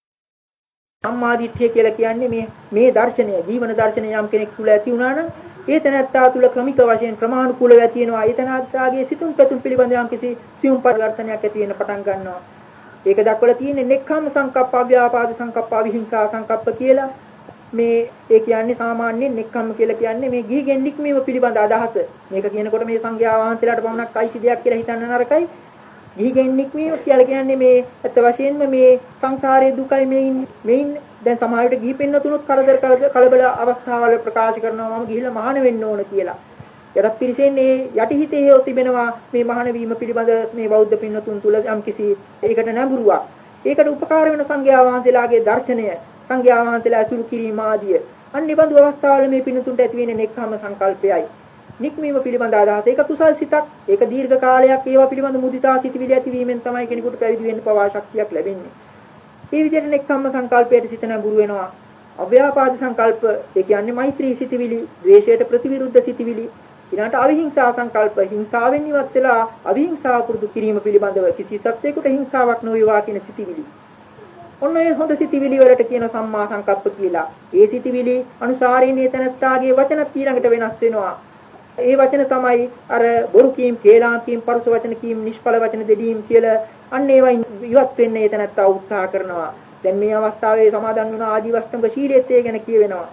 සම්මාදිට්ඨිය කියලා කියන්නේ මේ දර්ශනය ජීවන දර්ශනය යම් කෙනෙක් තුළ ඇති වුණා නම් ඒ තැනත්තා තුළ ක්‍රමික වශයෙන් ක්‍රමානුකූලව ඇති වෙනවා. ඒ තැනත්තාගේ සිතුම් පැතුම් පිළිබඳ යම්කිසි සියුම් පරිවර්තනයක් ඇති වෙන්න පටන් ගන්නවා. ඒක දක්වලා තියෙන්නේ නෙක්ඛම් සංකප්ප, අව්‍යාපාද සංකප්ප, විහිංසා සංකප්ප කියලා. මේ ඒ කියන්නේ සාමාන්‍යයෙන් නෙක්ඛම් කියලා කියන්නේ මේ ගිහිගෙන් නික්මීම පිළිබඳ අදහස. මේක කියනකොට මේ සංඝයා වහන්සේලාට පමණක් අයිති දෙයක් කියලා හිතන්න නරකයි. ගිහිගෙන් නික්මීම කියලා කියන්නේ මේ අත් වශයෙන්ම මේ සංසාරයේ දුකයි මේන් දැන් සමහර විට ගිහි පින්නතුණුත් කරදර කලබල අවස්ථාවල ප්‍රකාශ කරනවා මම ගිහිල්ලා මහාන වෙන්න ඕන කියලා. යටත් පිරිසෙන් මේ යටිහිතේ තිබෙනවා මේ මහාන වීම පිළිබඳ මේ බෞද්ධ පින්නතුන් තුල යම්කිසි ඒකට නැඹුරුවක්. ඒකට උපකාර වෙන සංඝයා වහන්සේලාගේ දර්ශනය, සංඝයා වහන්සේලා අසුරු කිරීම ආදිය. අන්නේ බඳු අවස්ථාවල මේ පින්නතුන්ට ඇති වෙන්නේ නෙක්ඛම් සංකල්පයයි. නික්මීම පිළිබඳ අදහස. ඒක කුසල් සිතක්. ඒක දීර්ඝ කාලයක් ඒවා පිළිබඳ මුදිතා සිතිවිලි ඇතිවීමෙන් තමයි කෙනෙකුට පැවිදි වෙන්න පවා ශක්තියක් ලැබෙන්නේ. මේ විදිහට නෙක්ඛම් සංකල්පයට සිත නැඹුරු වෙනවා. අව්‍යාපාද සංකල්ප ඒ කියන්නේ මෛත්‍රී සිතිවිලි, ද්වේෂයට ප්‍රතිවිරුද්ධ සිතිවිලි. ඊළඟට අවිහිංසා සංකල්ප, හිංසාවෙන් ඉවත් වෙලා අවිහිංසාව පුරුදු කිරීම පිළිබඳව කිසි සත්‍යයකට හිංසාවක් නොවේවා කියන සිතිවිලි. ඔන්න ඒ හොඳ සිතිවිලි වලට කියන සම්මා සංකප්ප කියලා. ඒ සිතිවිලි අනුසාරයෙන් ඒ තනත්තාගේ වචන ඊළඟට වෙනස් වෙනවා. ඒ වචන තමයි අර බොරු කීම්, කේලාම් කීම්, පරුස වචන කීම්, නිෂ්ඵල වචන දෙදීම් කියලා අන්න ඒවා ඉවත් වෙන්න ඒ තනත්තා උත්සාහ කරනවා. දැන් මේ අවස්ථාවේ සමාදන් වුණ ආදිවස්තංග ශීලයේත් ඒ ගැන කියවෙනවා.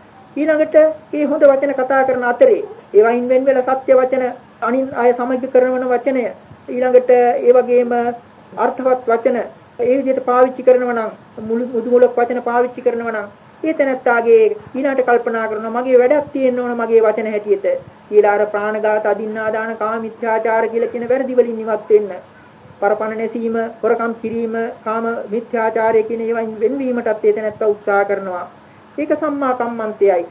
ඊළඟට මේ හොඳ වචන කතා කරන අතරේ ඒවයින් වෙන වෙලා සත්‍ය වචන අනින් අය සමග කරන වචනය ඊළඟට ඒ වගේම අර්ථවත් වචන ඒ විදිහට පාවිච්චි කරනවා නම් මුදුමුලක් වචන පාවිච්චි කරනවා නම් ඒ තැනත්තාගේ ඊළඟට කල්පනා කරනවා මගේ වැඩක් තියෙන්න ඕන මගේ වචන හැටියට කියලා අර ප්‍රාණඝාත, අදින්නාදාන, කාමීත්‍යාචාර කියලා කියන වැරදි වලින් ඉවත් වෙන්න. පරපණ නැසීම, හොරකම් කිරීම, කාම මිත්‍යාචාරය කියන ඒවායින් වෙන්වීමටත් ඒ තැනත්තා උත්සාහ කරනවා. ඒක සම්මා කම්මන්තයයි.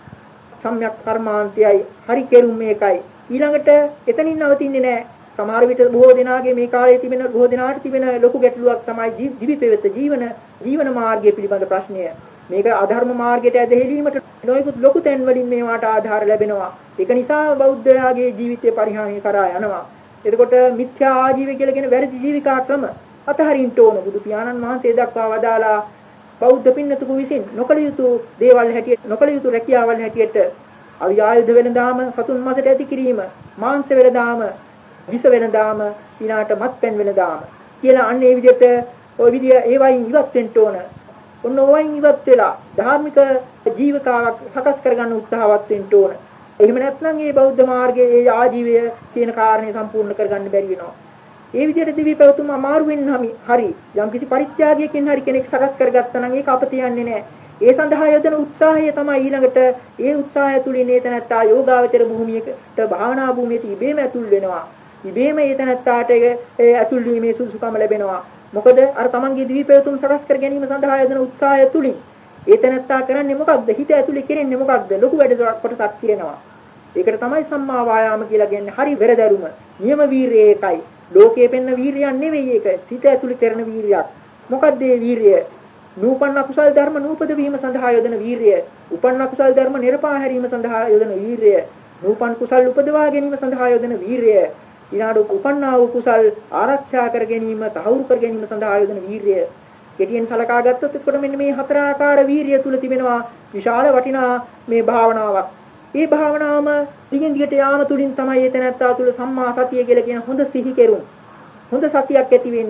සම්‍යක් කර්මාන්තයයි. හරි කෙරුම් මේකයි. ඊළඟට එතනින් නවතින්නේ නැහැ. සමහර විට බොහෝ දෙනාගේ මේ කාලේ තිබෙන බොහෝ දෙනාට තිබෙන ලොකු ගැටලුවක් තමයි ජීවිතේවත් ජීවන මාර්ගය පිළිබඳ ප්‍රශ්නය. මේක අධර්ම මාර්ගයට ඇදහිලීමට නොයෙකුත් ලොකු තැන් වලින් මේවට ආධාර ලැබෙනවා. ඒක නිසා බෞද්ධයාගේ ජීවිතය පරිහානිය කරා යනවා. එතකොට මිත්‍යා ආජීවය කියලා කියන වැරදි ජීවිකා ක්‍රම අතහරින්න ඕන. බුදු පියාණන් වහන්සේ දක්වා වදාලා බෞද්ධ පින්නතුකු විසින් නොකල යුතු දේවල් හැටියට නොකල යුතු රැකියාවල් හැටියට ආයුධ වෙනදාම, සතුන් මසට ඇති කිරීම, මාංශ වෙනදාම, විස වෙනදාම, ඊළාට මත්පැන් වෙනදාම කියලා අන්න ඒ විදිහට ওই විදිහ ඒවයින් ඉවත් වෙන්න ඕන. ඔන්න ඕවයින් ඉවත් වෙලා ධාර්මික ජීවිතාවක් සකස් කරගන්න උත්සාහවත් වෙන්න ඕන. එහෙම නැත්නම් මේ බෞද්ධ මාර්ගයේ ඒ ආජීවය කියන කාරණේ සම්පූර්ණ කරගන්න බැරි වෙනවා. ඒ විදිහට දිවි පැවතුම අමාරු වෙන්නම හරි යම් කිසි පරිත්‍යාගයකින් හරි කෙනෙක් සකස් කරගත්තා නම් ඒක අපත යන්නේ නැහැ. ඒ සඳහා යොදන උත්සාහය තමයි ඊළඟට ඒ උත්සාහය තුලින් ඒ තැනත්තා යෝගාවචර භූමියකට භාවනා භූමියට ඉබේම ඇතුල් වෙනවා. ඉබේම ඒ තැනත්තාට ඒ ඇතුල් වීමේ සුසුකම ලැබෙනවා. මොකද අර තමන්ගේ දිවි පැවතුම සකස් කර ගැනීම සඳහා යොදන උත්සාහය තුලින් ඒ තැනත්තා කරන්නේ මොකක්ද? හිත ඇතුලේ කෙරෙන්නේ මොකක්ද? ලොකු වැඩ කොටසක් කියනවා. ඒකට තමයි සම්මා වායාම කියලා කියන්නේ. හරි වෙරදරුම. නියම වීරිය ඒකයි. ලෝකයේ පෙන්න වීරියක් නෙවෙයි ඒක. සිත ඇතුලේ කරන වීරියක්. මොකක්ද මේ වීරිය? නූපන්න කුසල ධර්ම නූපද වීම සඳහා යොදන වීරිය. උපන්න කුසල ධර්ම නිර්පා හැරීම සඳහා යොදන වීරිය. නූපන් කුසල උපදවා ගැනීම සඳහා යොදන වීරිය. ඊළඟ උපන්නා වූ කුසල් ආරක්ෂා කර ගැනීම, තහවුරු කර ගැනීම සඳහා යොදන වීරිය. කෙටියෙන් සලකා ගත්තොත් එතකොට මෙන්න මේ හතර ආකාර වීරිය තුල තිබෙනවා විශාල වටිනා මේ භාවනාවක්. මේ භාවනාවම දිගින් දිගට යාම තුලින් තමයි එතනත්තා තුල සම්මා සතිය කියලා කියන හොඳ සිහි කෙරුම්. හොඳ සතියක් ඇති වෙන්නේ.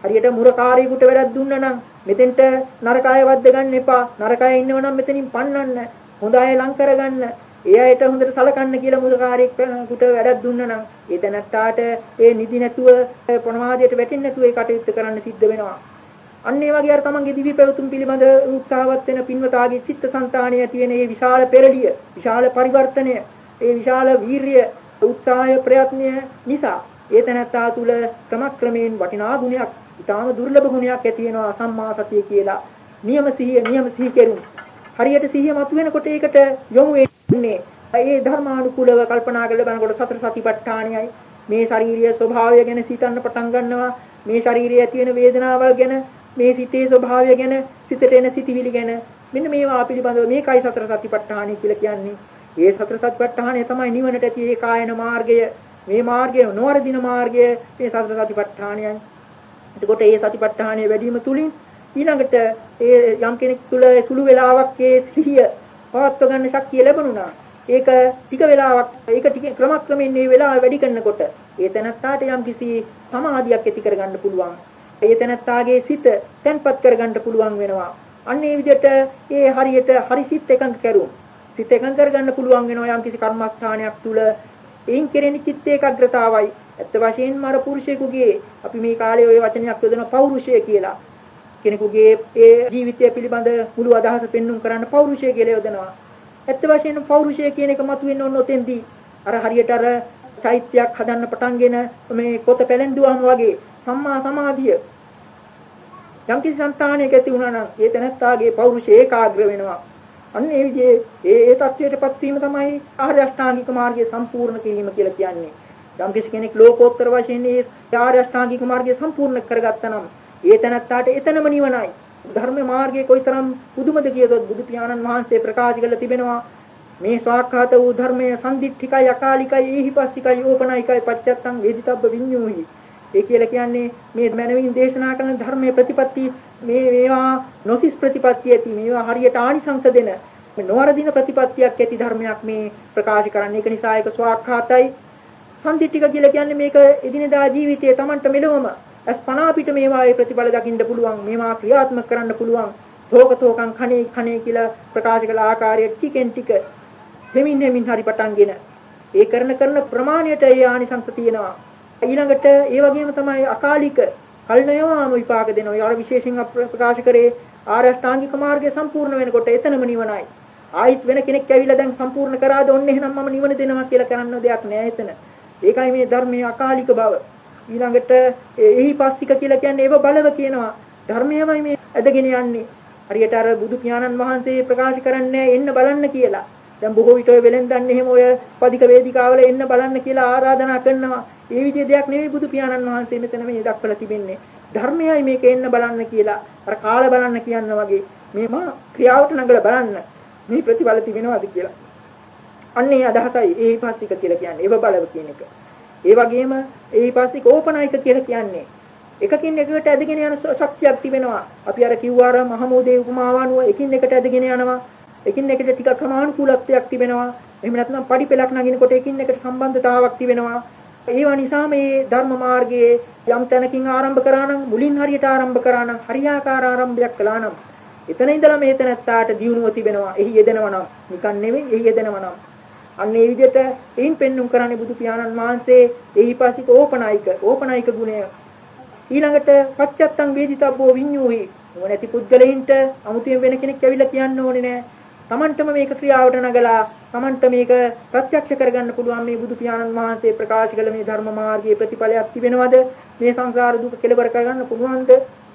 හරියට මුරකාරයෙකුට වැඩක් දුන්නා නම් මෙතෙන්ට නරක අය වද්ද ගන්න එපා. නරක අය ඉන්නව නම් මෙතනින් පන්නන්න. හොඳ අය ලං කරගන්න. ඒ අයට හොඳට සලකන්න කියලා මුරකාරයෙකුට වැඩක් දුන්නා නම් ඒ දැනත්තාට ඒ නිදි නැතුව ප්‍රමාදයට වැටෙන්නේ නැතුව ඒ කටයුත්ත කරන්න සිද්ධ වෙනවා. අන්න ඒ වගේ අර තමන්ගේ දිවි පැවතුම් පිළිබඳ උත්සාහවත් වෙන පින්වතාගේ චිත්තසංතානයේ තියෙන මේ විශාල පෙරළිය, විශාල පරිවර්තනය, ඒ විශාල වීරිය, උත්සාහය, ප්‍රයත්නය නිසා ඒ තැනත්තා තුළ ක්‍රමක්‍රමයෙන් වටිනා ගුණයක්, ඊටාම දුර්ලභ ගුණයක් ඇති වෙනවා සම්මා සතිය කියලා. නියම සිහි කෙරුම්. හරියට සිහිය මතුවෙනකොට ඒකට යොමු වෙන්නේ ඒ ධර්මානුකූලව කල්පනා කරලා බලනකොට සතර සතිපට්ඨානයයි. මේ ශාරීරික ස්වභාවය ගැන සිතන්න පටන් ගන්නවා. මේ ශාරීරියේ ඇති වෙන වේදනාවල් ගැන, මේ සිතේ ස්වභාවය ගැන, සිතට එන සිතිවිලි ගැන, මෙන්න මේවා පිළිබඳව මේකයි සතර සතිපට්ඨානයි කියලා කියන්නේ. ඒ සතර සතිපට්ඨානය තමයි නිවනට ඇති ඒ කායන මාර්ගය. මේ මාර්ගය නොවරදින මාර්ගය මේ සතර සතිපට්ඨානයයි. එතකොට මේ සතිපට්ඨානය වැඩිම තුලින් ඊළඟට ඒ යම් කෙනෙක් තුළ සුළු වේලාවක් ඒ සිහිය පවත්ව ගන්න ශක්තිය ලැබුණා. ඒක ටික වේලාවක් ඒක ටික ක්‍රමක්‍රමයෙන් මේ වේලාව වැඩි කරනකොට ඒ තැනත්තාට යම් කිසි සමාධියක් ඇති කරගන්න පුළුවන්. ඒ තැනත්තාගේ සිත තැන්පත් කරගන්න පුළුවන් වෙනවා. අන්න ඒ විදිහට ඒ හරියට හරි සිත් එකඟ කරුම්. සිත එකඟ කරගන්න පුළුවන් වෙනවා යම් කිසි කර්මස්ථානයක් තුළ. එයින් කෙරෙන චිත්ත ඒකාග්‍රතාවයි. ඇත්ත වශයෙන්ම අර පුරුෂයෙකුගේ අපි මේ කාලේ ওই වචනයක් යොදන පෞරුෂය කියලා. කෙනෙකුගේ ඒ ජීවිතය පිළිබඳ මුළු අදහස පෙන්눔 කරන්න පෞරුෂය කියලා යොදනවා. ඇත්ත වශයෙන්ම පෞරුෂය කියන එක මතුවෙන්න ඕන ඔතෙන්දී. අර හරියට අර චෛත්‍යයක් හදන්න පටන්ගෙන මේ පොත පැලෙන්දුවාම වගේ සම්මා සමාධිය යම්කිසි సంతානයක ඇති වුණා නම් ඒ තැනත්තාගේ පෞරුෂය ඒකාග්‍ර වෙනවා. අන්න ඒ විදිහේ ඒ තත්ත්වයටපත් වීම තමයි ආර්ය අෂ්ටාංගික මාර්ගය සම්පූර්ණ කිරීම කියලා කියන්නේ. යම්කිසි කෙනෙක් ලෝකෝත්තර වශයෙන් ඒ ආර්ය අෂ්ටාංගික මාර්ගය සම්පූර්ණ කරගත්තා නම් ඒ තැනත්තාට එතනම නිවනයි. ධර්ම මාර්ගයේ කොයිතරම් පුදුමද කියතොත් බුදු පියාණන් වහන්සේ ප්‍රකාශ කරලා තිබෙනවා මේ ස්වාක්ඛාත වූ ධර්මයේ සම්දිත්තිකයි අකාලිකයි ඒහිපස්සිකයි ඕපනායිකයි පච්චත්තං වේදිතබ්බ විඤ්ඤෝහි. ඒ කියලා කියන්නේ මේ මනමින් දේශනා කරන ධර්මයේ ප්‍රතිපත්ති මේවා නොසිස් ප්‍රතිපත්තිය ඇති මේවා හරියට ආනිසංස දෙන නොවරදින ප්‍රතිපත්තියක් ඇති ධර්මයක් මේ ප්‍රකාශ කරන්නේ. ඒක නිසා ඒක ස්වාක්ඛාතයි. සම්දිත්තික කියලා කියන්නේ මේක එදිනෙදා ජීවිතයේ Tamanට මෙලොවම අස්පනා පිට මේවා ඒ ප්‍රතිඵල දකින්න පුළුවන්. මේවා ක්‍රියාත්මක කරන්න පුළුවන්. තෝකතෝකං කණේ කියලා ප්‍රකාශ කළ ආකාරයට ටිකෙන් ටික දෙමින් හරි පටන්ගෙන ඒ කරන ප්‍රමාණයට ඒ ආනිසංස තියෙනවා. ඊළඟට ඒ වගේම තමයි අකාලික කල්නයවාම විපාක දෙනවා. යාර විශේෂයෙන් ප්‍රකාශ කරේ ආර්ය අෂ්ටාංගික මාර්ගය සම්පූර්ණ වෙනකොට එතනම නිවනයි. ආයිත් වෙන කෙනෙක් ඇවිල්ලා දැන් සම්පූර්ණ කරාද ඔන්න එහෙනම් මම නිවන දෙනවා කියලා කරන්න දෙයක් නෑ එතන. ඒකයි මේ ධර්මයේ අකාලික බව. ඊළඟට එහිපස්සික කියලා කියන්නේ ඒව බලව කියනවා. ධර්මයමයි මේ ඇදගෙන යන්නේ. හරියට අර බුදු පියාණන් වහන්සේ ප්‍රකාශ කරන්නේ එන්න බලන්න කියලා. දැන් බොහෝ විට ඔය වෙලෙන්දන් එහෙම ඔය පදික වේදිකාවල එන්න බලන්න කියලා ආරාධනා කරනවා. ඒ විදිහේ දෙයක් නෙවෙයි බුදු පියාණන් වහන්සේ මෙතන මේ දක්වලා තිබෙන්නේ. ධර්මයයි මේක එන්න බලන්න කියලා. අර කාල බලන්න කියන්න වගේ මේම ක්‍රියාවට නඟලා බලන්න මේ ප්‍රතිඵල තිබෙනවද කියලා. අන්නේ අදහසයි එහිපස්සික කියලා කියන්නේ. ඒව බලව කියන එක. ඒ වගේම එහිපස්සික ඕපනායික කියලා කියන්නේ එකකින් එකකට ඇදගෙන යන ශක්තියක් තිබෙනවා. අපි අර කිව්වාර මහමෝදේ උපමාව අනුව එකින් එකට ඇදගෙන යනවා. එකින් එකට ටිකක් ක්‍රමානුකූලත්වයක් තිබෙනවා. එහෙම නැත්නම් පඩි පෙලක් නගිනකොට එකින් එකට සම්බන්ධතාවක් තිබෙනවා. ඒවා නිසා මේ ධර්ම මාර්ගයේ යම් තැනකින් ආරම්භ කරා නම් මුලින් හරියට ආරම්භ කරා නම් හරියාකාර ආරම්භයක් කළා නම් එතන ඉඳලා මේ තැනත්තාට දියුණුව තිබෙනවා. එහි යෙදෙනවා නම් නිකන් නෙවෙයි එහි යෙදෙනවා නම් අන්න ඒ විදිහට එයින් පෙන්눔 කරන්නේ බුදු පියාණන් වහන්සේ එහිපස්සික ඕපනායික ගුණය. ඊළඟට පච්චත්තං වේදිතබ්බෝ විඤ්ඤෝහි. මොනැති පුද්ගලයින්ට අමුතුවෙන් වෙන කෙනෙක් ඇවිල්ලා කියන්න ඕනේ නෑ. Tamanටම මේක ක්‍රියාවට නගලා Tamanට මේක ප්‍රත්‍යක්ෂ කරගන්න පුළුවන්. මේ බුදු පියාණන් වහන්සේ ප්‍රකාශ කළ මේ ධර්ම මාර්ගයේ ප්‍රතිඵලයක් තිබෙනවද? මේ සංසාර දුක කෙලවර කරගන්න පුළුවන්ද?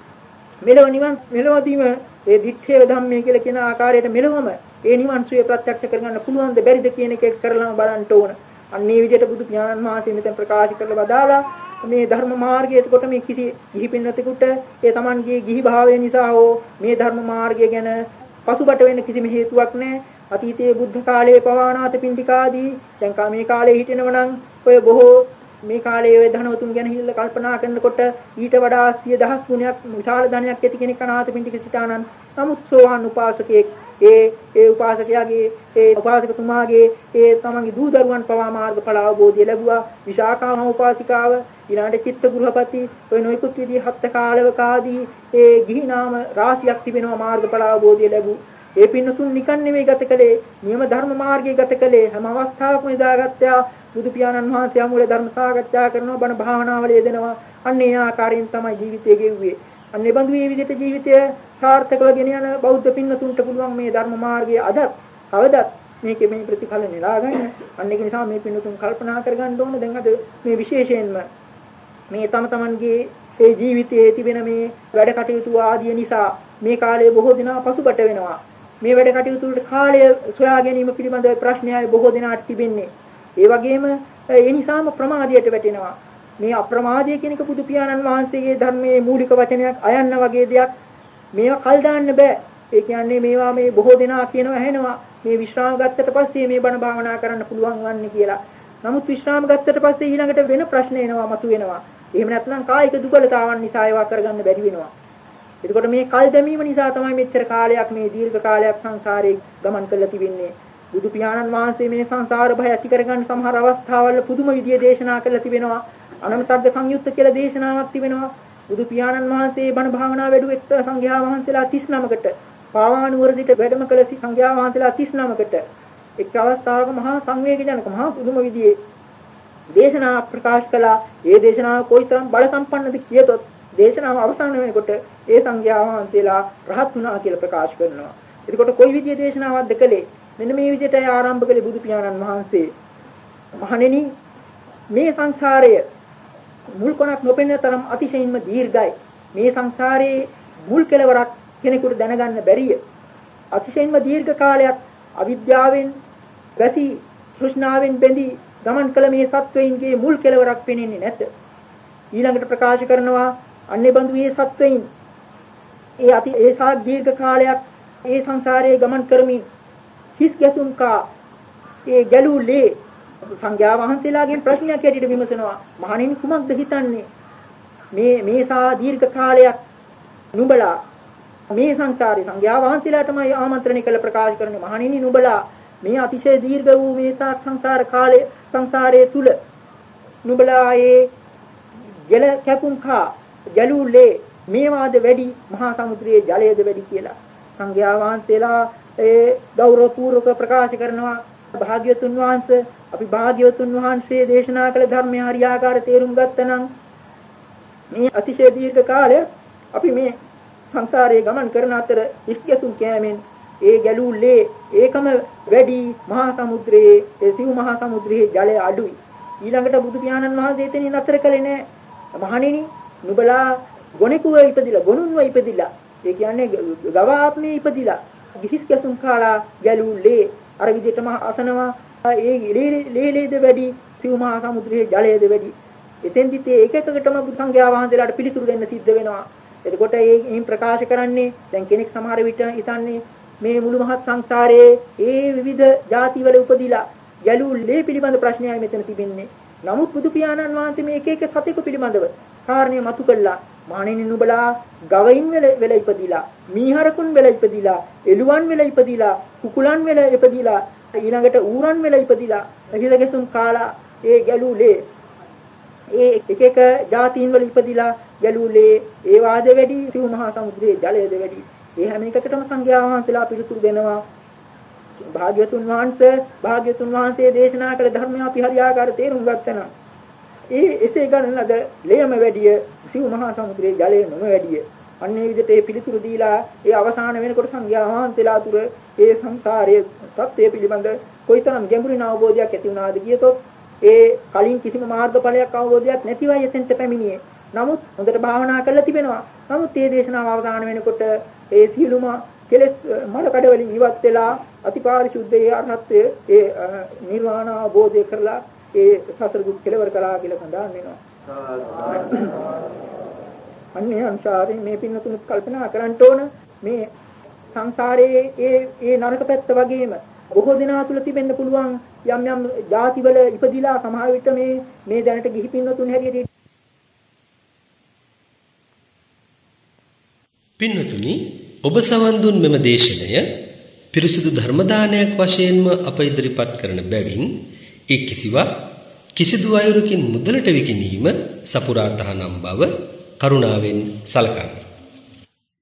මෙලොවදීම ඒ දිත්තේ ධම්මේ කියලා කියන ආකාරයට මෙලොවම ඒ නිවන් සුවේ ප්‍රත්‍යක්ෂ කරගන්න පුළුවන්ද බැරිද කියන එක කරලම බලන්න ඕන. අන්න ඒ විදිහට බුදු පියාණන් වහන්සේ මෙතන ප්‍රකාශ කරලා වදාලා මේ ධර්ම මාර්ගයේ කොට මේ කිසි ගිහි පින්නතෙකුට ඒ Tamanගේ ගිහි භාවය නිසා හෝ මේ ධර්ම මාර්ගය ගැන පසුබට වෙන්න කිසිම හේතුවක් නැහැ. අතීතයේ බුද්ධ කාලයේ පවානාත පින්ඩිකාදී දැන් මේ කාලේ හිටිනව නම් ඔය බොහෝ මේ කාලයේ වේ ධනවතුන් ගැන හිල්ල කල්පනා කරනකොට ඊට වඩා 100,000 ගුණයක් විශාල ධනයක් ඇති කෙනෙක් අනාථපිණ්ඩික සිතානන්. නමුත් සෝවාන් උපාසකයෙක් ඒ උපාසකයාගේ ඒ උපාසකතුමාගේ ඒ තමන්ගේ දූ දරුවන් පවා මාර්ගඵල අවබෝධය ලැබුවා. විශාකාම උපාසිකාව ඊළඟට චිත්ත ගෘහපති ඔය නොයිකුත් විදිහේ හත් කාලවක ආදී ඒ ගිහිනාම රාශියක් තිබෙනවා මාර්ගඵල අවබෝධය ලැබු. ඒ පින්නතුන් නිකන් නෙමෙයි ගත කළේ නියම ධර්ම මාර්ගයේ ගත කළේ හැම අවස්ථාවකම ඉදාගත්තා බුදු පියාණන් වහන්සේ අමුල ධර්ම සාකච්ඡා කරනවා බණ භාවනාවල යෙදෙනවා අන්න ඒ ආකාරයෙන් තමයි ජීවිතය ගෙවුවේ අන්නේ බඳු මේ විදිහට ජීවිතය සාර්ථකව ගෙන යන බෞද්ධ පින්නතුන්ට පුළුවන් මේ ධර්ම මාර්ගයේ අදත් කවදත් මේකේ මේ ප්‍රතිඵල නෙලා ගන්න අන්න ඒක නිසා මේ පින්නතුන් කල්පනා කරගන්න ඕන දැන් අද මේ විශේෂයෙන්ම මේ තමන්ගේ ඒ ජීවිතයේ තිබෙන මේ වැඩ කටයුතු ආදී නිසා මේ කාලේ බොහෝ දෙනා පසුබට වෙනවා මේ වැඩ කටයුතු වලට කාලය සොයා ගැනීම පිළිබඳව ප්‍රශ්නයයි බොහෝ දෙනාට තිබෙන්නේ. ඒ වගේම ඒ නිසාම ප්‍රමාදයට වැටෙනවා. මේ අප්‍රමාදය කියන එක බුදු පියාණන් වහන්සේගේ ධර්මයේ මූලික වචනයක් අයන්න වගේ දෙයක්. මේවා කල් දාන්න බෑ. ඒ කියන්නේ මේවා මේ බොහෝ දෙනා කියනවා ඇහෙනවා. මේ විශ්‍රාම ගත්තට පස්සේ මේ බණ භාවනා කරන්න පුළුවන් වන්නේ කියලා. නමුත් විශ්‍රාම ගත්තට පස්සේ ඊළඟට වෙන ප්‍රශ්න එනවා මතුවෙනවා. එහෙම නැත්නම් කායික දුබලතාවන් නිසා ඒවා කරගන්න බැරි වෙනවා. එතකොට මේ කල් දැමීම නිසා තමයි මෙච්චර කාලයක් මේ දීර්ඝ කාලයක් සංසාරේ ගමන් කරලා තිබෙන්නේ. බුදු පියාණන් වහන්සේ මේ සංසාර භය ඇති කරගන්න සමහර අවස්ථාවල පුදුම විදිය දේශනා කළා තිබෙනවා. අනන්තග්ග සංයුත්ත කියලා දේශනාවක් තිබෙනවා. බුදු පියාණන් වහන්සේ බණ භාවනා වැඩුවෙත් සංඝයා වහන්සේලා 39කට, පාවානුවරදිට වැඩම කළ සංඝයා වහන්සේලා 39කට එක් අවස්ථාවක මහා සංවේගජනක මහා පුදුම විදියේ දේශනා ප්‍රකාශ කළා. ඒ දේශනාව කොයිතරම් බල සම්පන්නද කියතොත් දේශනාව අවසන් වෙනකොට ඒ සංඝයා වහන්සේලා රහත් වුණා කියලා ප්‍රකාශ කරනවා. එතකොට කොයි විදිහේ දේශනාවක්ද කළේ? මෙන්න මේ විදිහට ආරම්භ කළේ බුදු පියාණන් වහන්සේ. මහණෙනි මේ සංසාරය මුල් කොනක් නොපෙනෙන තරම් අතිශයින්ම දීර්ඝයි. මේ සංසාරයේ මුල් කෙලවරක් කෙනෙකුට දැනගන්න බැරිය. අතිශයින්ම දීර්ඝ කාලයක් අවිද්‍යාවෙන් වැසි තෘෂ්ණාවෙන් බැඳී ගමන් කළ මේ සත්වයින්ගේ මුල් කෙලවරක් පෙනෙන්නේ නැත. ඊළඟට ප්‍රකාශ කරනවා අන්නේ බඳු මේ සත්වයින් ඒ සාත් දීර්ඝ කාලයක් ඒ සංසාරයේ ගමන් කරමින් හිස් ගැසුම් කා ඒ ගැලුලේ සංඝයා වහන්සේලාගෙන් ප්‍රශ්නයක් ඇටියට විමසනවා මහණෙනි කුමක්ද හිතන්නේ මේ සා දීර්ඝ කාලයක් නුඹලා මේ සංසාරේ සංඝයා වහන්සේලාටමයි ආමන්ත්‍රණය කළ ප්‍රකාශ කරන්නේ මහණෙනි නුඹලා මේ අතිශය දීර්ඝ වූ මේ සා සංසාර කාලයේ සංසාරයේ තුල නුඹලා ඒ ජල කැපුම් කා ජලුලේ මේවාද වැඩි මහා සමුද්‍රයේ ජලයේද වැඩි කියලා සංඝයා වහන්සේලා ඒ ගෞරවපූර්වක ප්‍රකාශ කරනවා භාග්‍යවතුන් වහන්සේ අපි භාග්‍යවතුන් වහන්සේ දේශනා කළ ධර්මය හරියාකාර තේරුම් ගත්තනම් මේ අතිශය දීර්ඝ කාලය අපි මේ සංසාරයේ ගමන් කරන අතර ඉස්කසුම් කෑමෙන් ඒ ගැලුලේ ඒකම වැඩි මහා සමුද්‍රයේ ඒ සිව් මහා සමුද්‍රයේ ජලය අඩුයි ඊළඟට බුදු පියාණන් වහන්සේ එතනින් අතර කළේ නෑ මහණෙනි නුඹලා ගොනෙකුව ඉපදිලා ගොනුන්ව ඉපදිලා ඒ කියන්නේ ගවාත්මේ ඉපදිලා කිසිස් කැසුම් කාලා ගැලුලේ අර විදිහටම අසනවා ඒ ලේලේද වැඩි සිව් මහා සමුද්‍රයේ ජලයේද වැඩි එතෙන්දිත් ඒක එකකටම බුදු සංඝයා වහන්සේලාට පිළිතුරු දෙන්න සිද්ධ වෙනවා එතකොට මේ ප්‍රකාශ කරන්නේ දැන් කෙනෙක් සමහර විට හිතන්නේ මේ මුළු මහත් සංසාරයේ ඒ විවිධ ಜಾතිවල උපදිලා ගැලුලේ පිළිබඳ ප්‍රශ්නයයි මෙතන තිබෙන්නේ නමුත් බුදු පියාණන් වහන්සේ මේ එක සතෙකු පිළිබඳව කාරණේ මතු කළා මහණෙනි නුඹලා ගවයින් වෙල ඉපදිලා මීහරකුන් වෙල ඉපදිලා එළුවන් වෙල ඉපදිලා කුකුලන් වෙල ඉපදිලා ඊළඟට ඌරන් වෙල ඉපදිලා හිලගෙසුම් කාලා ඒ ගැලුලේ ඒ එක જાතීන් වල ඉපදිලා ගැලුලේ ඒ වාද වැඩි සිව් මහා සමුද්‍රයේ ජලයද වැඩි ඒ හැම එකකටම සංඝයා වහන්සේලා පිළිතුරු දෙනවා භාග්‍යවතුන් වහන්සේ දේශනා කළ ධර්මය අපි හරියාකාර තේරුම් ගත්තනම් ඒ එසේ ගණනද ලේම වැඩිය සිව් මහා සමුද්‍රයේ ජලය නොම වැඩිය අන්නේ විදිහට ඒ පිළිතුරු දීලා ඒ අවසාන වෙනකොට සංඝයා වහන්සේලා තුර ඒ සංසාරයේ සත්‍ය පිළිබඳ කොයිතරම් ගැඹුරින් අවබෝධයක් ඇති වුණාද කියතොත් ඒ කලින් කිසිම මාර්ගඵලයක් අවබෝධයක් නැතිවයි එතෙන්ට පැමිණියේ නමුත් හොඳට භාවනා කරලා තිබෙනවා නමුත් මේ දේශනාව අවසාන වෙනකොට ඒ සියලුම කෙලෙස් මල කඩවලින් ඉවත් වෙලා අතිපාරිශුද්ධයේ අරහත්ත්වයේ ඒ නිර්වාණ අවබෝධය කරලා ඒ සතර දුක් කෙලවර කළා කියලා සඳහන් වෙනවා. අන්නේ අංශාරේ මේ පින්නතුන් කල්පනා කරන්න ඕන මේ සංසාරයේ ඒ නරක පැත්ත වගේම බොහෝ දෙනා තුළ තිබෙන්න පුළුවන් යම් යම් ಜಾතිවල ඉපදිලා සමහර විට මේ දැනට ගිහි පින්වතුන් හැටියට. පින්වතුනි, ඔබ සවන් දුන් මෙම දේශනය පිරිසුදු ධර්ම දානයක් වශයෙන්ම අප ඉදිරිපත් කරන බැවින් ඒ කිසිවක් කිසිදු අයුරකින් මුදලට විකිණීම සපුරා තහනම් බව කරුණාවෙන් සලකන්න.